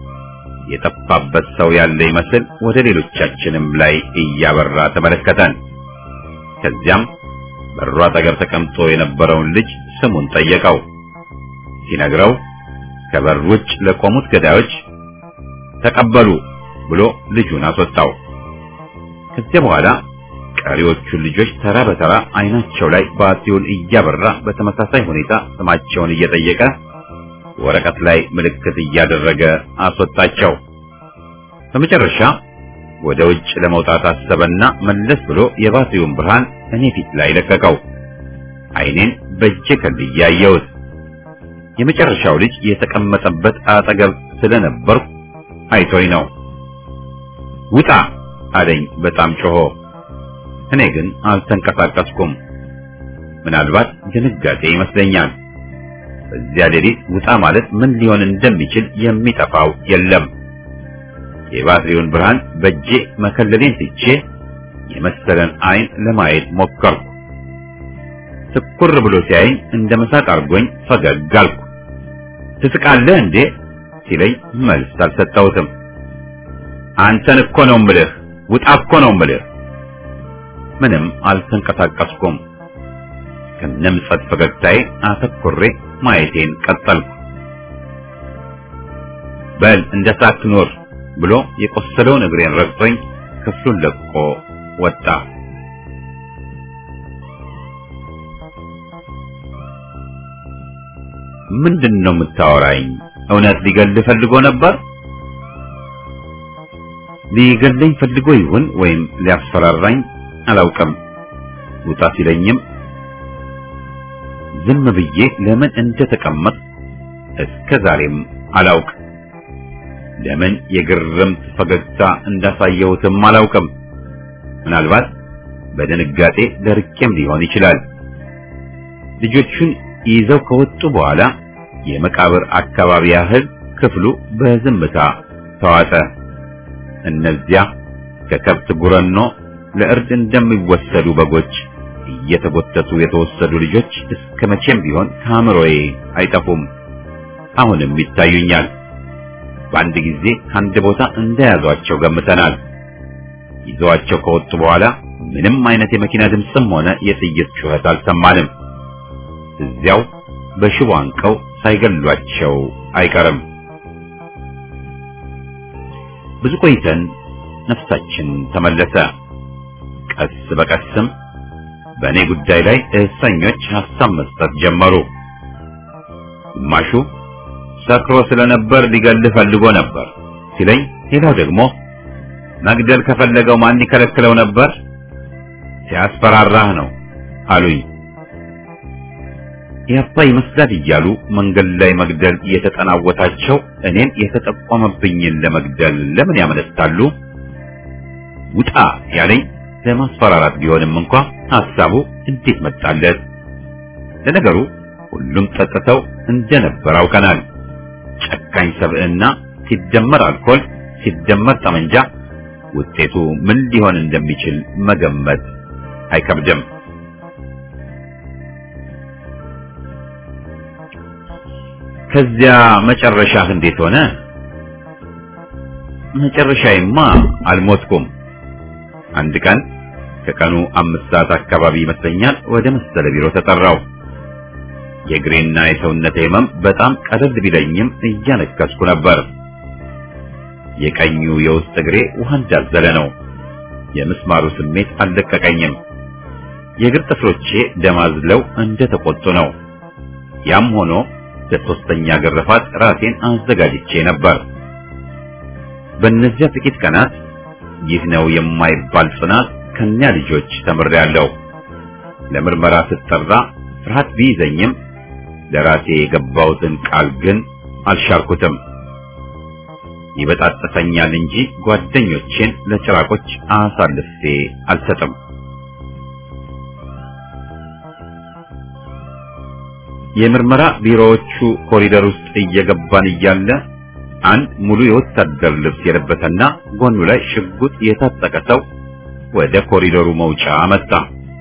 S1: የጠፋበት ሰው ያለ ይመስል ወደ ሌሎቻችንም ላይ እያበራ ተመለከተን። ከዚያም በሩ አጠገብ ተቀምጦ የነበረውን ልጅ ስሙን ጠየቀው። ሲነግረው ከበር ውጭ ለቆሙት ገዳዮች ተቀበሉ ብሎ ልጁን አስወጣው። ከዚያ በኋላ ቀሪዎቹን ልጆች ተራ በተራ አይናቸው ላይ ባትሪውን እያበራ በተመሳሳይ ሁኔታ ስማቸውን እየጠየቀ ወረቀት ላይ ምልክት እያደረገ አስወጣቸው። በመጨረሻ ወደ ውጭ ለመውጣት አሰበና መለስ ብሎ የባትሪውን ብርሃን እኔ ፊት ላይ ለቀቀው። አይኔን በእጄ ከልዬ አየሁት። የመጨረሻው ልጅ የተቀመጠበት አጠገብ ስለነበርኩ አይቶኝ ነው። ውጣ አለኝ በጣም ጮሆ። እኔ ግን አልተንቀሳቀስኩም። ምናልባት ድንጋጤ ይመስለኛል። በዚያ ሌሊት ውጣ ማለት ምን ሊሆን እንደሚችል የሚጠፋው የለም። የባትሪውን ብርሃን በእጄ መከለሌን ትቼ የመሰለን አይን ለማየት ሞከርኩ። ትኩር ብሎ ሲያየኝ እንደ መሳቅ አርጎኝ ፈገግ አልኩ። ትስቃለህ እንዴ ሲለኝ መልስ አልሰጠሁትም። አንተን እኮ ነው የምልህ፣ ውጣ እኮ ነው የምልህ። ምንም አልተንቀሳቀስኩም። ከነምጸት ፈገግታዬ አተኩሬ ማየቴን ቀጠልኩ። በል እንደ ሳት ኖር ብሎ የቆሰለውን እግሬን ረግጦኝ ክፍሉን ለቆ ወጣ። ምንድነው የምታወራኝ? እውነት ሊገልህ ፈልጎ ነበር? ሊገለኝ ፈልጎ ይሁን ወይም ሊያስፈራራኝ አላውቅም። ውጣ ሲለኝም ዝም ብዬ ለምን እንደተቀመጥ እስከ ዛሬም አላውቅ። ለምን የግርምት ፈገግታ እንዳሳየሁትም አላውቅም። ምናልባት በድንጋጤ ደርቄም ሊሆን ይችላል። ልጆቹን ይዘው ከወጡ በኋላ የመቃብር አካባቢ ያህል ክፍሉ በዝምታ ተዋጠ። እነዚያ ከከብት ጉረኖ ለእርድ እንደሚወሰዱ በጎች እየተጎተቱ የተወሰዱ ልጆች እስከ መቼም ቢሆን ከአእምሮዬ አይጠፉም። አሁንም ይታዩኛል። በአንድ ጊዜ ከአንድ ቦታ እንደያዟቸው ገምተናል። ይዘዋቸው ከወጡ በኋላ ምንም አይነት የመኪና ድምፅም ሆነ የጥይት ጩኸት አልሰማንም። እዚያው በሽቦ አንቀው ሳይገሏቸው አይቀርም። ብዙ ቆይተን ነፍሳችን ተመለሰ። ቀስ በቀስም በእኔ ጉዳይ ላይ እስረኞች ሐሳብ መስጠት ጀመሩ። ግማሹ ሰክሮ ስለነበር ሊገልህ ፈልጎ ነበር ሲለኝ፣ ሌላው ደግሞ መግደል ከፈለገው ማን ይከለክለው ነበር? ሲያስፈራራህ ነው አሉኝ። ያባ ይመስላል እያሉ መንገድ ላይ መግደል የተጠናወታቸው እኔን የተጠቆመብኝን ለመግደል ለምን ያመነታሉ? ውጣ ያለኝ ለማስፈራራት ቢሆንም እንኳ ሐሳቡ እንዴት መጣለት? ለነገሩ ሁሉም ጠጥተው እንደነበር አውቀናል። ጨካኝ ሰብዕና ሲደመር አልኮል ሲደመር ጠመንጃ ውጤቱ ምን ሊሆን እንደሚችል መገመት አይከብድም። ከዚያ መጨረሻህ እንዴት ሆነ? መጨረሻዬማ አልሞትኩም። አንድ ቀን ከቀኑ 5 ሰዓት አካባቢ ይመስለኛል ወደ መሰለ ቢሮ ተጠራው። የእግሬና የሰውነቴ ህመም በጣም ቀለል ቢለኝም እያነከስኩ ነበር። የቀኙ የውስጥ እግሬ ውሃ እንዳዘለ ነው። የምስማሩ ስሜት አልለቀቀኝም። የእግር ጥፍሮቼ ደማዝለው እንደተቆጡ ነው። ያም ሆኖ ለሶስተኛ ግርፋት ራሴን አዘጋጅቼ ነበር። በእነዚያ ጥቂት ቀናት ይህ ነው የማይባል ጽናት ከኛ ልጆች ተምሬያለሁ። ለምርመራ ስጠራ ፍርሃት ቢይዘኝም ለራሴ የገባሁትን ቃል ግን አልሻርኩትም። ይበጣጥሰኛል እንጂ ጓደኞቼን ለጭራቆች አሳልፌ አልሰጥም። የምርመራ ቢሮዎቹ ኮሪደር ውስጥ እየገባን እያለ አንድ ሙሉ የወታደር ልብስ የለበሰና ጎኑ ላይ ሽጉጥ የታጠቀ ሰው ወደ ኮሪደሩ መውጫ መጣ።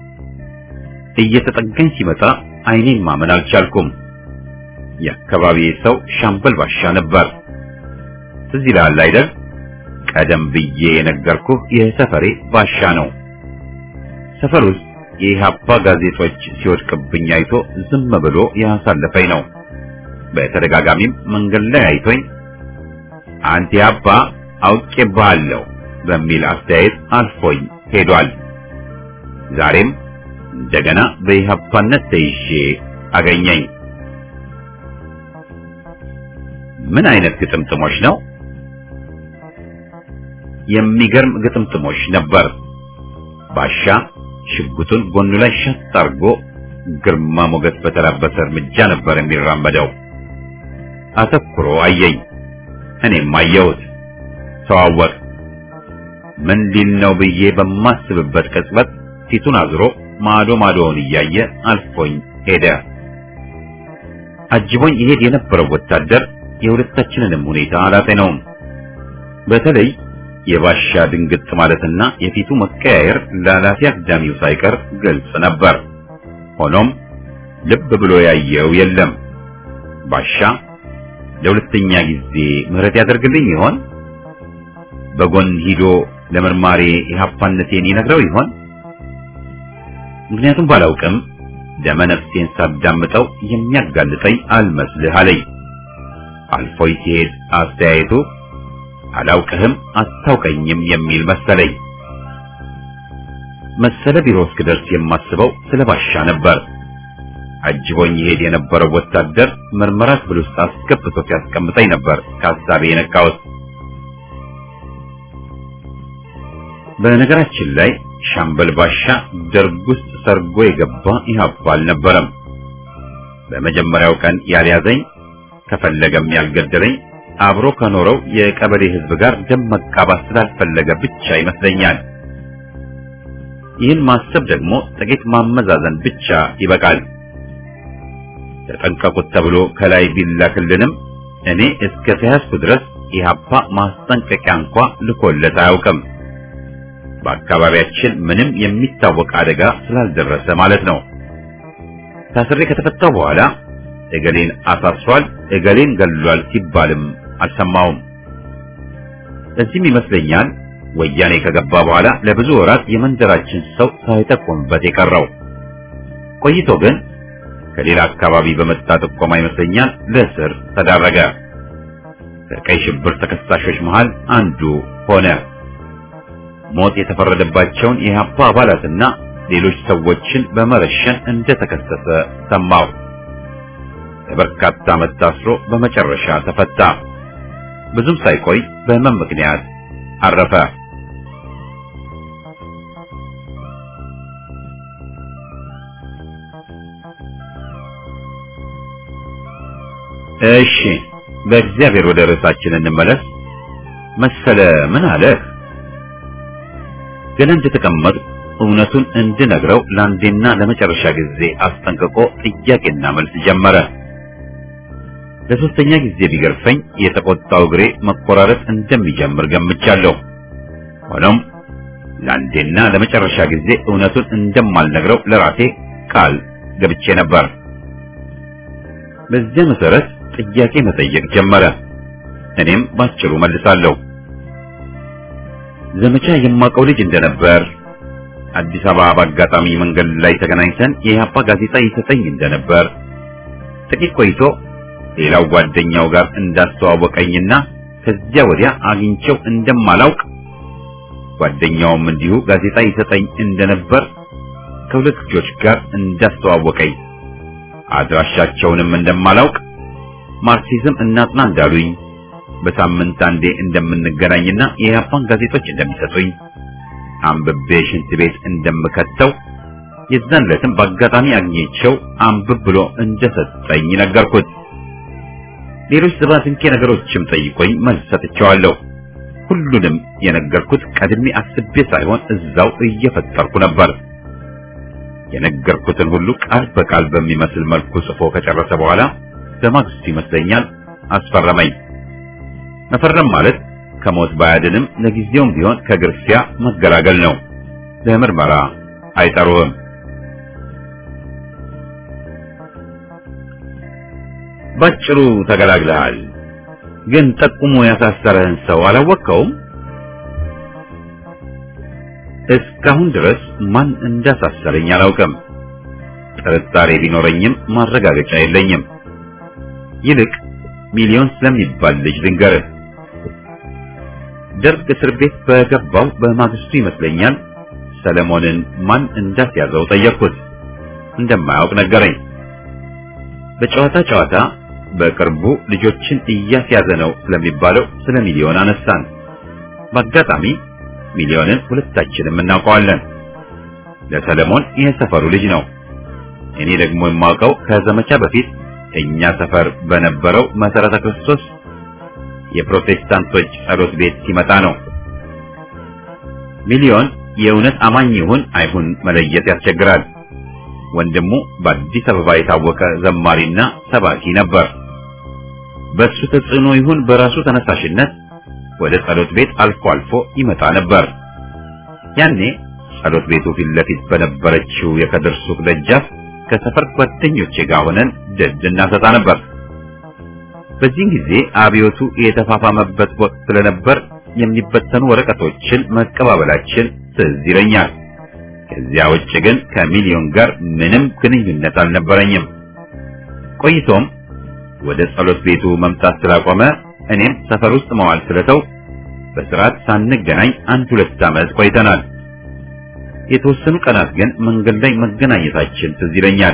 S1: እየተጠጋኝ ሲመጣ ዓይኔን ማመን አልቻልኩም። የአካባቢው ሰው ሻምበል ባሻ ነበር። ትዝ ይልሃል አይደል? ቀደም ብዬ የነገርኩህ የሰፈሬ ባሻ ነው። ሰፈር ውስጥ የኢህአፓ ጋዜጦች ሲወድቅብኝ አይቶ ዝም ብሎ ያሳለፈኝ ነው። በተደጋጋሚም መንገድ ላይ አይቶኝ አንተ ኢህአፓ አውቄብሃለሁ በሚል አስተያየት አልፎኝ ሄዷል። ዛሬም እንደገና በኢህአፓነት ተይዤ አገኘኝ። ምን አይነት ግጥምጥሞሽ ነው? የሚገርም ግጥምጥሞሽ ነበር። ባሻ ሽጉጡን ጎኑ ላይ ሸጥ አድርጎ ግርማ ሞገስ በተላበሰ እርምጃ ነበር የሚራመደው። አተኩሮ አየኝ፣ እኔም አየሁት። ተዋወቅ። ምን ሊል ነው ብዬ በማስብበት ቅጽበት ፊቱን አዝሮ ማዶ ማዶውን እያየ አልፎኝ ሄደ። አጅቦኝ ይሄድ የነበረው ወታደር የሁለታችንንም ሁኔታ አላጤነውም። በተለይ የባሻ ድንግጥ ማለትና የፊቱ መቀያየር ላላፊ አግዳሚው ሳይቀር ግልጽ ነበር። ሆኖም ልብ ብሎ ያየው የለም። ባሻ ለሁለተኛ ጊዜ ምህረት ያደርግልኝ ይሆን? በጎን ሂዶ ለመርማሪ ኢህአፓነቴን ይነግረው ይሆን? ምክንያቱም ባላውቅም ደመ ነፍሴን ሳዳምጠው የሚያጋልጠኝ አልመስልህ አለኝ። አልፎይ ሲሄድ አስተያየቱ አላውቅህም አታውቀኝም የሚል መሰለኝ። መሰለ ቢሮ እስክደርስ የማስበው ስለ ባሻ ነበር። አጅቦኝ ይሄድ የነበረው ወታደር ምርመራ ክፍል ውስጥ አስገብቶ ሲያስቀምጠኝ ነበር ከሀሳቤ የነቃሁት። በነገራችን ላይ ሻምበል ባሻ ደርግ ውስጥ ሰርጎ የገባ ኢህአፓ አልነበረም። በመጀመሪያው ቀን ያልያዘኝ ከፈለገም ያልገደለኝ አብሮ ከኖረው የቀበሌ ህዝብ ጋር ደም መቃባት ስላልፈለገ ብቻ ይመስለኛል። ይህን ማሰብ ደግሞ ጥቂት ማመዛዘን ብቻ ይበቃል። ተጠንቀቁት ተብሎ ከላይ ቢላክልንም እኔ እስከ ተያዝኩ ድረስ ኢህአፓ ማስጠንቀቂያ እንኳ ልኮለት አያውቅም። በአካባቢያችን ምንም የሚታወቅ አደጋ ስላልደረሰ ማለት ነው። ታስሬ ከተፈታው በኋላ እገሌን አሳስሯል፣ እገሌን ገድሏል ሲባልም አልሰማውም። እዚህም ይመስለኛል ወያኔ ከገባ በኋላ ለብዙ ወራት የመንደራችን ሰው ሳይጠቆምበት የቀረው። ቆይቶ ግን ከሌላ አካባቢ በመጣ ጥቆማ ይመስለኛል ለእስር ተዳረገ። ከቀይ ሽብር ተከሳሾች መሃል አንዱ ሆነ። ሞት የተፈረደባቸውን የኢህአፓ አባላትና ሌሎች ሰዎችን በመረሸን እንደተከሰሰ ሰማው። ለበርካታ ዓመት ታስሮ በመጨረሻ ተፈታ። ብዙም ሳይቆይ በህመም ምክንያት አረፈ። እሺ፣ በእግዚአብሔር ወደ ርዕሳችን እንመለስ። መሰለ ምን አለ? ገና እንደተቀመጥኩ እውነቱን እንድነግረው ለአንዴና ለመጨረሻ ጊዜ አስጠንቅቆ ጥያቄና መልስ ጀመረ። ለሶስተኛ ጊዜ ቢገርፈኝ የተቆጣው እግሬ መቆራረጥ እንደሚጀምር ገምቻለሁ። ሆኖም ለአንዴና ለመጨረሻ ጊዜ እውነቱን እንደማልነግረው ለራሴ ቃል ገብቼ ነበር። በዚህ መሰረት ጥያቄ መጠየቅ ጀመረ። እኔም ባጭሩ መልሳለሁ። ዘመቻ የማውቀው ልጅ እንደነበር፣ አዲስ አበባ በአጋጣሚ መንገድ ላይ ተገናኝተን የኢህአፓ ጋዜጣ ይሰጠኝ እንደነበር፣ ጥቂት ቆይቶ ሌላው ጓደኛው ጋር እንዳስተዋወቀኝና ከዚያ ወዲያ አግኝቼው እንደማላውቅ፣ ጓደኛውም እንዲሁ ጋዜጣ ይሰጠኝ እንደነበር፣ ከሁለት ልጆች ጋር እንዳስተዋወቀኝ፣ አድራሻቸውንም እንደማላውቅ፣ ማርክሲዝም እናጥና እንዳሉኝ፣ በሳምንት አንዴ እንደምንገናኝና የኢህአፓን ጋዜጦች እንደሚሰጡኝ፣ አንብቤ ሽንት ቤት እንደምከተው የዛን ዕለትም በአጋጣሚ አግኝቼው አንብብ ብሎ እንደሰጠኝ ነገርኩት። ሌሎች ዝባዝንኬ ነገሮችም ጠይቆኝ መልስ ሰጥቼዋለሁ። ሁሉንም የነገርኩት ቀድሜ አስቤ ሳይሆን እዛው እየፈጠርኩ ነበር። የነገርኩትን ሁሉ ቃል በቃል በሚመስል መልኩ ጽፎ ከጨረሰ በኋላ በማግስቱ ይመስለኛል አስፈረመኝ። መፈረም ማለት ከሞት ባያድንም ለጊዜውም ቢሆን ከግርፊያ መገላገል ነው። ለምርመራ አይጠሩህም። ባጭሩ ተገላግለሃል። ግን ጠቁሞ ያሳሰረህን ሰው አላወቅከውም? እስካሁን ድረስ ማን እንዳሳሰረኝ አላውቅም። ጥርጣሬ ቢኖረኝም ማረጋገጫ የለኝም። ይልቅ ሚሊዮን ስለሚባል ልጅ ልንገርህ። ደርግ እስር ቤት በገባው በማግስቱ ይመስለኛል ሰለሞንን ማን እንዳስያዘው ጠየቅኩት። እንደማያውቅ ነገረኝ። በጨዋታ በቅርቡ ልጆችን እያስያዘ ነው ስለሚባለው ስለ ሚሊዮን አነሳን። በአጋጣሚ ሚሊዮንን ሁለታችንም እናውቀዋለን። ለሰለሞን የሰፈሩ ልጅ ነው። እኔ ደግሞ የማውቀው ከዘመቻ በፊት እኛ ሰፈር በነበረው መሰረተ ክርስቶስ የፕሮቴስታንቶች ጸሎት ቤት ሲመጣ ነው። ሚሊዮን የእውነት አማኝ ይሁን አይሁን መለየት ያስቸግራል። ወንድሙ በአዲስ አበባ የታወቀ ዘማሪና ሰባኪ ነበር። በሱ ተጽዕኖ ይሁን በራሱ ተነሳሽነት ወደ ጸሎት ቤት አልፎ አልፎ ይመጣ ነበር። ያኔ ጸሎት ቤቱ ፊት ለፊት በነበረችው የከድር ሱቅ ደጃፍ ከሰፈር ጓደኞቼ ጋር ሆነን ደጅ እናሰጣ ነበር። በዚህን ጊዜ አብዮቱ የተፋፋመበት ወቅት ስለነበር የሚበተኑ ወረቀቶችን መቀባበላችን ትዝ ይለኛል። ከዚያ ውጭ ግን ከሚሊዮን ጋር ምንም ግንኙነት አልነበረኝም። ቆይቶም ወደ ጸሎት ቤቱ መምጣት ስላቆመ እኔም ሰፈር ውስጥ መዋል ስለተው በስርዓት ሳንገናኝ 1-2 ዓመት ቆይተናል። የተወሰኑ ቀናት ግን መንገድ ላይ መገናኘታችን ትዝ ይለኛል።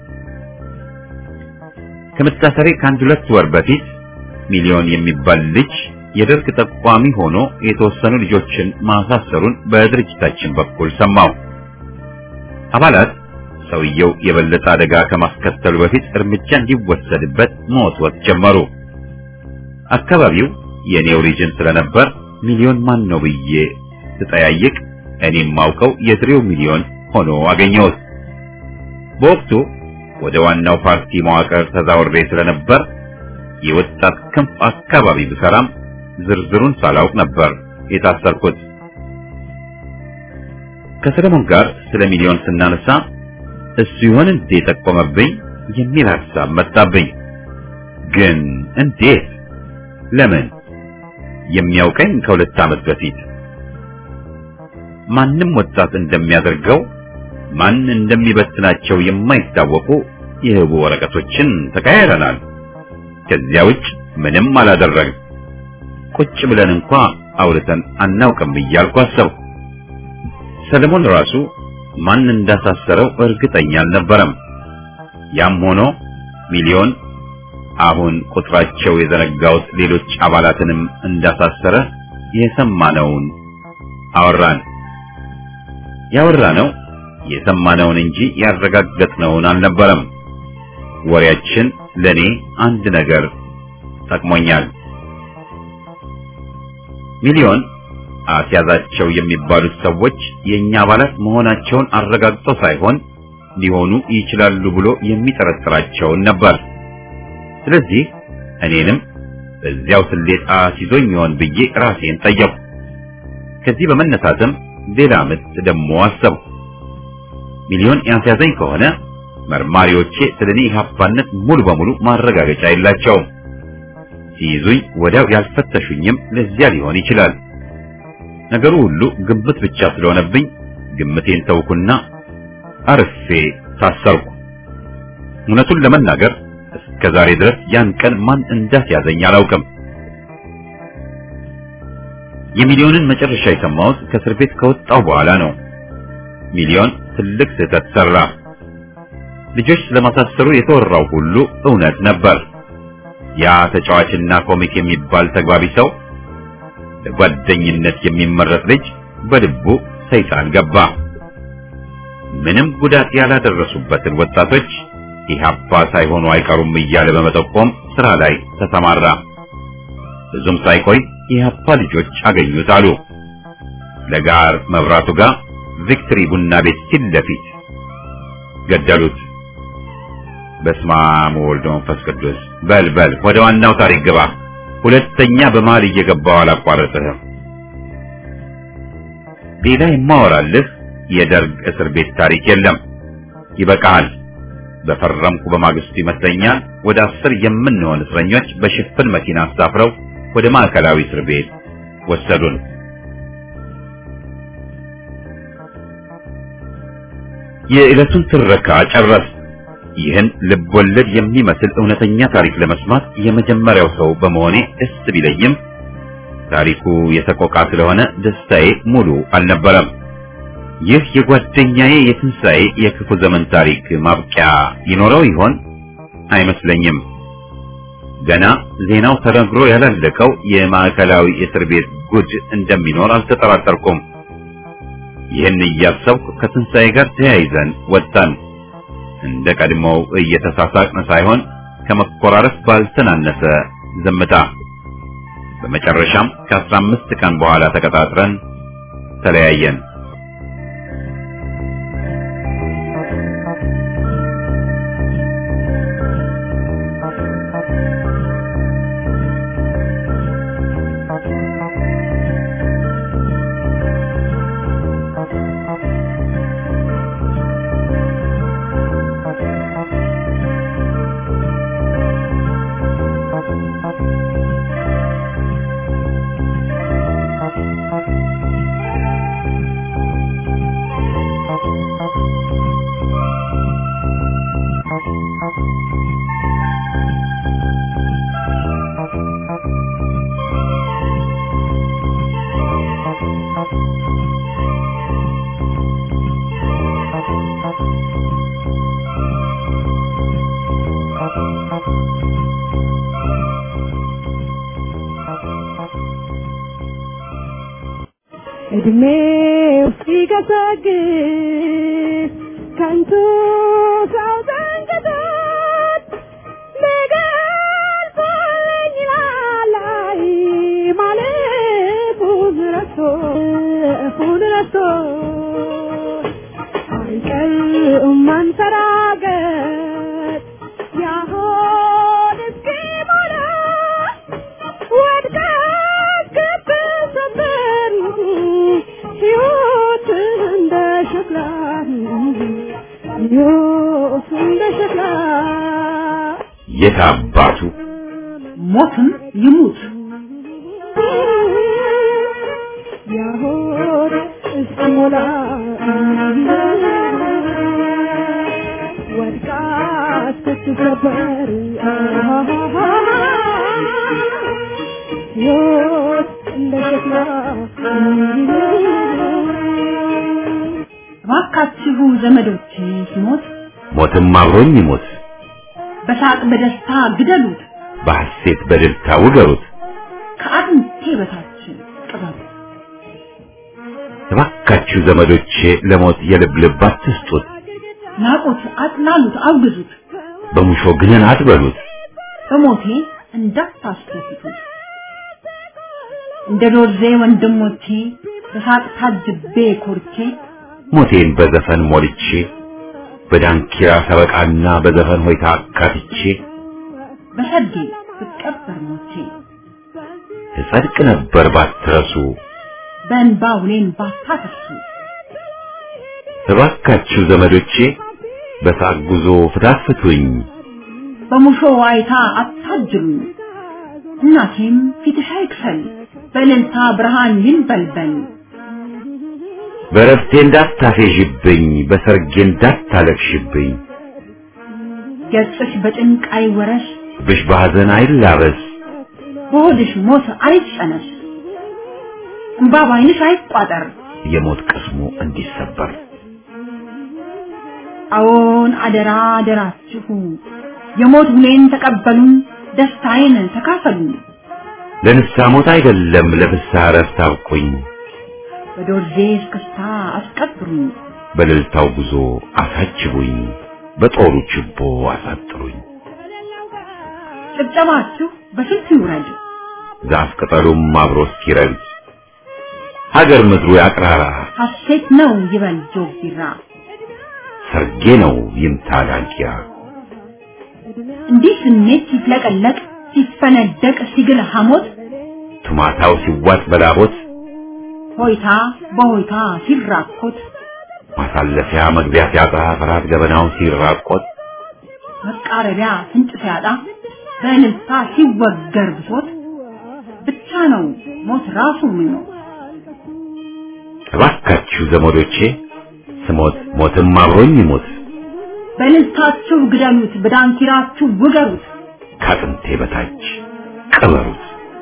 S1: ከመታሰሬ ከ1-2 ወር በፊት ሚሊዮን የሚባል ልጅ የደርግ ጠቋሚ ሆኖ የተወሰኑ ልጆችን ማሳሰሩን በድርጅታችን በኩል ሰማው። አባላት ሰውየው የበለጠ አደጋ ከማስከተሉ በፊት እርምጃ እንዲወሰድበት መወትወት ጀመሩ። አካባቢው የኔው ሪጅን ስለነበር ሚሊዮን ማን ነው ብዬ ስጠያይቅ እኔም ማውቀው የድሬው ሚሊዮን ሆኖ አገኘሁት። በወቅቱ ወደ ዋናው ፓርቲ መዋቅር ተዛውሬ ስለነበር የወጣት ክንፍ አካባቢ ብሰራም ዝርዝሩን ሳላውቅ ነበር የታሰርኩት። ከሰለሞን ጋር ስለ ሚሊዮን ስናነሳ እሱ ይሆን እንዴ ጠቆመብኝ የሚል ሐሳብ መጣብኝ። ግን እንዴት? ለምን? የሚያውቀኝ ከ2 ዓመት በፊት ማንም ወጣት እንደሚያደርገው ማን እንደሚበትናቸው የማይታወቁ የህቡ ወረቀቶችን ተቀያይረናል። ከዚያ ውጭ ምንም አላደረግም። ቁጭ ብለን እንኳን አውርተን አናውቅም እያልኩ አሰብኩ። ሰለሞን ራሱ ማን እንዳሳሰረው እርግጠኛ አልነበረም። ያም ሆኖ ሚሊዮን አሁን ቁጥራቸው የዘነጋውት ሌሎች አባላትንም እንዳሳሰረ የሰማነውን አወራን። ያወራነው የሰማነውን እንጂ ያረጋገጥነውን አልነበረም። ወሬያችን ለኔ አንድ ነገር ጠቅሞኛል። ሚሊዮን አስያዛቸው የሚባሉት ሰዎች የኛ አባላት መሆናቸውን አረጋግጦ ሳይሆን ሊሆኑ ይችላሉ ብሎ የሚጠረጥራቸውን ነበር። ስለዚህ እኔንም በዚያው ስሌት አስይዞኝ ይሆን ብዬ ራሴን ጠየቅኩ። ከዚህ በመነሳትም ሌላ ምት ደሞ አሰብኩ። ሚሊዮን ያስያዘኝ ከሆነ መርማሪዎቼ ስለኔ ኢህአፓነት ሙሉ በሙሉ ማረጋገጫ የላቸውም። ሲይዙኝ ወዲያው ያልፈተሹኝም ለዚያ ሊሆን ይችላል። ነገሩ ሁሉ ግምት ብቻ ስለሆነብኝ ግምቴን ተውኩና አርፌ ታሰርኩ። እውነቱን ለመናገር እስከዛሬ ድረስ ያን ቀን ማን እንዳስያዘኝ አላውቅም። የሚሊዮንን መጨረሻ የሰማሁት ከእስር ቤት ከወጣሁ በኋላ ነው። ሚሊዮን ትልቅ ስህተት ሰራ። ልጆች ስለማሳሰሩ የተወራው ሁሉ እውነት ነበር። ያ ተጫዋችና ኮሚክ የሚባል ተግባቢ ሰው ለጓደኝነት የሚመረጥ ልጅ በልቡ ሰይጣን ገባ። ምንም ጉዳት ያላደረሱበትን ወጣቶች ኢህአፓ ሳይሆኑ አይቀሩም እያለ በመጠቆም ስራ ላይ ተሰማራ። ብዙም ሳይቆይ የኢህአፓ ልጆች አገኙት አሉ። ለጋር መብራቱ ጋር ቪክትሪ ቡና ቤት ፊት ለፊት ገደሉት። በስመ አብ ወወልድ ወመንፈስ ቅዱስ። በል ወደ ዋናው ታሪክ ግባ። ሁለተኛ በመሃል እየገባው አላቋረጥህም። ሌላ የማወራልህ የደርግ እስር ቤት ታሪክ የለም። ይበቃል። በፈረምኩ በማግስቱ ይመስለኛል ወደ 10 የምንሆን እስረኞች በሽፍን መኪና አሳፍረው ወደ ማዕከላዊ እስር ቤት ወሰዱን። የዕለቱን ትረካ ጨረስ። ይህን ልብ ወለድ የሚመስል እውነተኛ ታሪክ ለመስማት የመጀመሪያው ሰው በመሆኔ ደስ ቢለኝም ታሪኩ የተቆቃ ስለሆነ ደስታዬ ሙሉ አልነበረም። ይህ የጓደኛዬ የትንሣኤ የክፉ ዘመን ታሪክ ማብቂያ ይኖረው ይሆን? አይመስለኝም። ገና ዜናው ተነግሮ ያላለቀው የማዕከላዊ እስር ቤት ጉድ እንደሚኖር አልተጠራጠርኩም። ይህን እያሰብኩ ከትንሣኤ ጋር ተያይዘን ወጣን። እንደ ቀድሞው እየተሳሳቅን ሳይሆን ከመኮራረፍ ባልተናነሰ ዝምታ። በመጨረሻም ከ15 ቀን በኋላ ተቀጣጥረን ተለያየን።
S3: እድሜው ሲገሰግስ ከንቱ ሰው ዘንግቶት ሊገልጸኝ ላይ ማለፉን ረስቶ አይቀርም ማንሰራገጥ ያሆን እስኪሞላ ወድቀት ክብሰበር ሕይወት እንደ ሸክላ
S1: የት አባቱ
S2: ሞትም ይሙት
S3: ያሆን እስኪሞላ ወድቀት ክብሰበር ሕይወት እንደ ሸክላ
S2: እባካችሁ ዘመዶቼ ሲሞት
S1: ሞትም አብሮኝ ይሞት፣
S2: በሳቅ በደስታ ግደሉት፣
S1: በሐሴት በደስታ ውገሩት፣
S2: ከአጥንቴ በታች ቅበሩት።
S1: እባካችሁ ዘመዶቼ ለሞት የልብ ልብ አትስጡት፣
S2: ናቁት፣ አጥላሉት፣ አውግዙት፣
S1: በሙሾ ግንን አትበሉት፣
S2: በሞቴ እንዳታስደስቱት። እንደ ዶርዜ ወንድሞቼ በሳቅ ታጅቤ ኮርቼ
S1: ሞቴን በዘፈን ሞልቼ በዳንኪራ ሰበቃና በዘፈን ሆይታ አካትቼ
S2: በሰርጌ ብቀበር ሞቼ
S1: እጸድቅ ነበር ባትረሱ፣
S2: በእንባ ውሌን ባታፈርሱ።
S1: እባካችሁ ዘመዶቼ በሳቅ ጉዞ ፍታት ፍቱኝ፣
S2: በሙሾ ዋይታ አታጅሉኝ። እናቴም ፊትሽ አይክሰል በእልልታ ብርሃን ይንበልበል።
S1: በረፍቴ እንዳታፌዥብኝ፣ በሰርጌ እንዳታለቅሽብኝ።
S2: ገጽሽ በጭንቅ አይወረስ፣
S1: ብሽ በሐዘን አይላበስ፣
S2: በሆድሽ ሞት አይጸነስ። እንባ ባይንሽ አይቋጠር፣
S1: የሞት ቅስሙ እንዲሰበር።
S2: አዎን አደራ አደራችሁ፣ የሞት ውሌን ተቀበሉን፣ ደስታዬን ተካፈሉን።
S1: ለንስሐ ሞት አይደለም ለፍስሐ ዕረፍት አብቁኝ፣
S2: በዶርዜ እስክስታ አስቀብሩኝ
S1: በልልታው ጉዞ አሳጅቡኝ በጦሩ ችቦ አሳጥሩኝ
S2: ጭብጨባችሁ በስልት ይውረድ
S1: ዛፍ ቅጠሉም አብሮ እስኪረግድ ሀገር ምድሩ ያቅራራ
S2: ሐሴት ነው ይበል ጆቢራ
S1: ሰርጌ ነው ይምታ ዳንኪራ
S2: እንዲህ ስሜት ሲፍለቀለቅ ሲፈነደቅ ሲግል ሐሞት
S1: ቱማታው ሲዋጥ በላቦት
S2: ሆይታ በሆይታ ሲራኮት
S1: ማሳለፊያ መግቢያ ሲያጣ ፍርሃት ገበናው ሲራቆት
S2: መቃረቢያ ፍንጭ ሲያጣ በእልልታ ሲወገር ብሶት ብቻ ነው ሞት ራሱ ምኞት
S1: እባካችሁ ዘመዶቼ ስሞት ሞትም አብሮኝ ይሞት
S2: በእልልታችሁ ግደሉት በዳንኪራችሁ ውገሩት
S1: ከአጥንቴ በታች ቅበሩት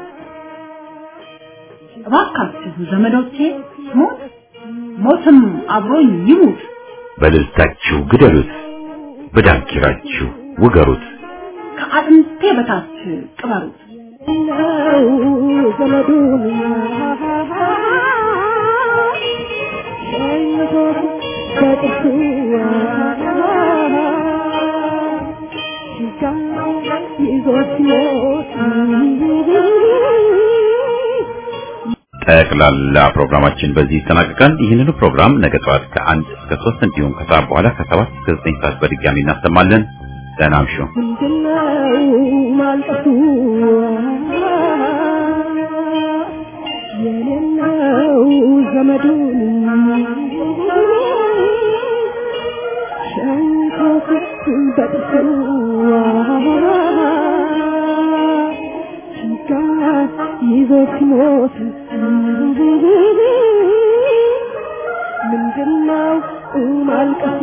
S2: እባካችሁ ዘመዶቼ ሞትም አብሮኝ ይሙት
S1: በእልልታችሁ ግደሉት በዳንኪራችሁ ውገሩት
S2: ከአጥንቴ በታች ቅበሩት
S3: ዘመዱን ሸኝቶት በጥርሱ ይዞት ሞት
S1: ጠቅላላ ፕሮግራማችን በዚህ ይጠናቀቃል። ይህንን ፕሮግራም ነገ ጠዋት ከ1 እስከ 3 እንዲሁም ከሰዓት በኋላ ከ7 እስከ 9 ሰዓት በድጋሚ እናሰማለን። ደህና እምሹ።
S3: ምንድነው ማልቀሱ የሌለው ዘመዱን ሸንኮት በጥሱ ይዞት ሞት ምንድነው ማልቀሱ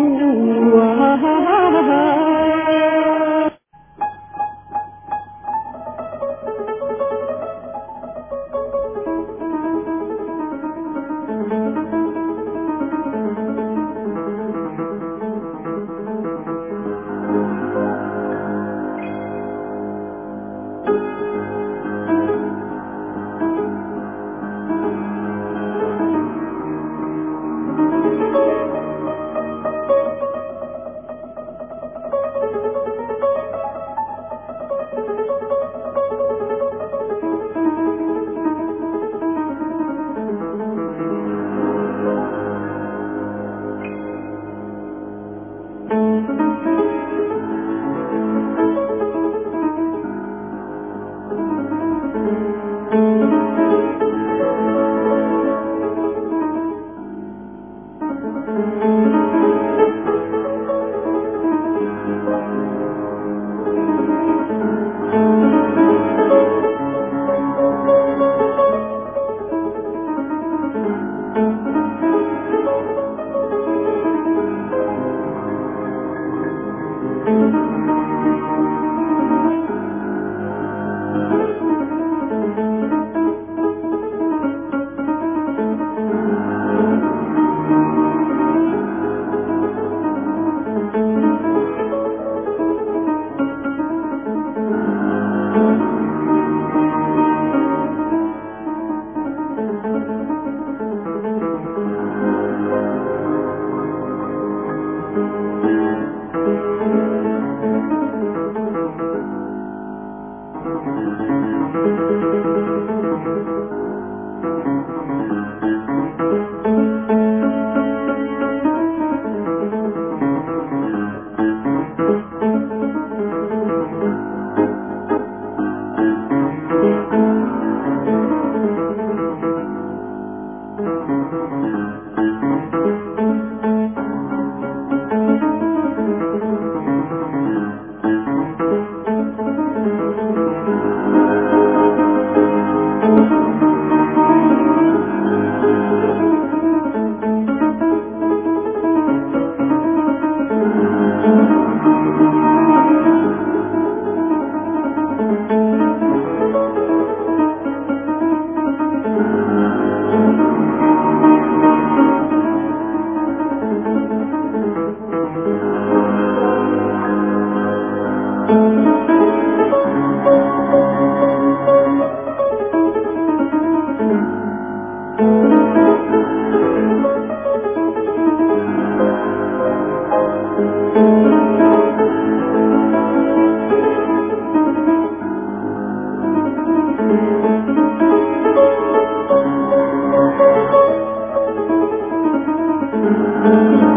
S3: Thank you.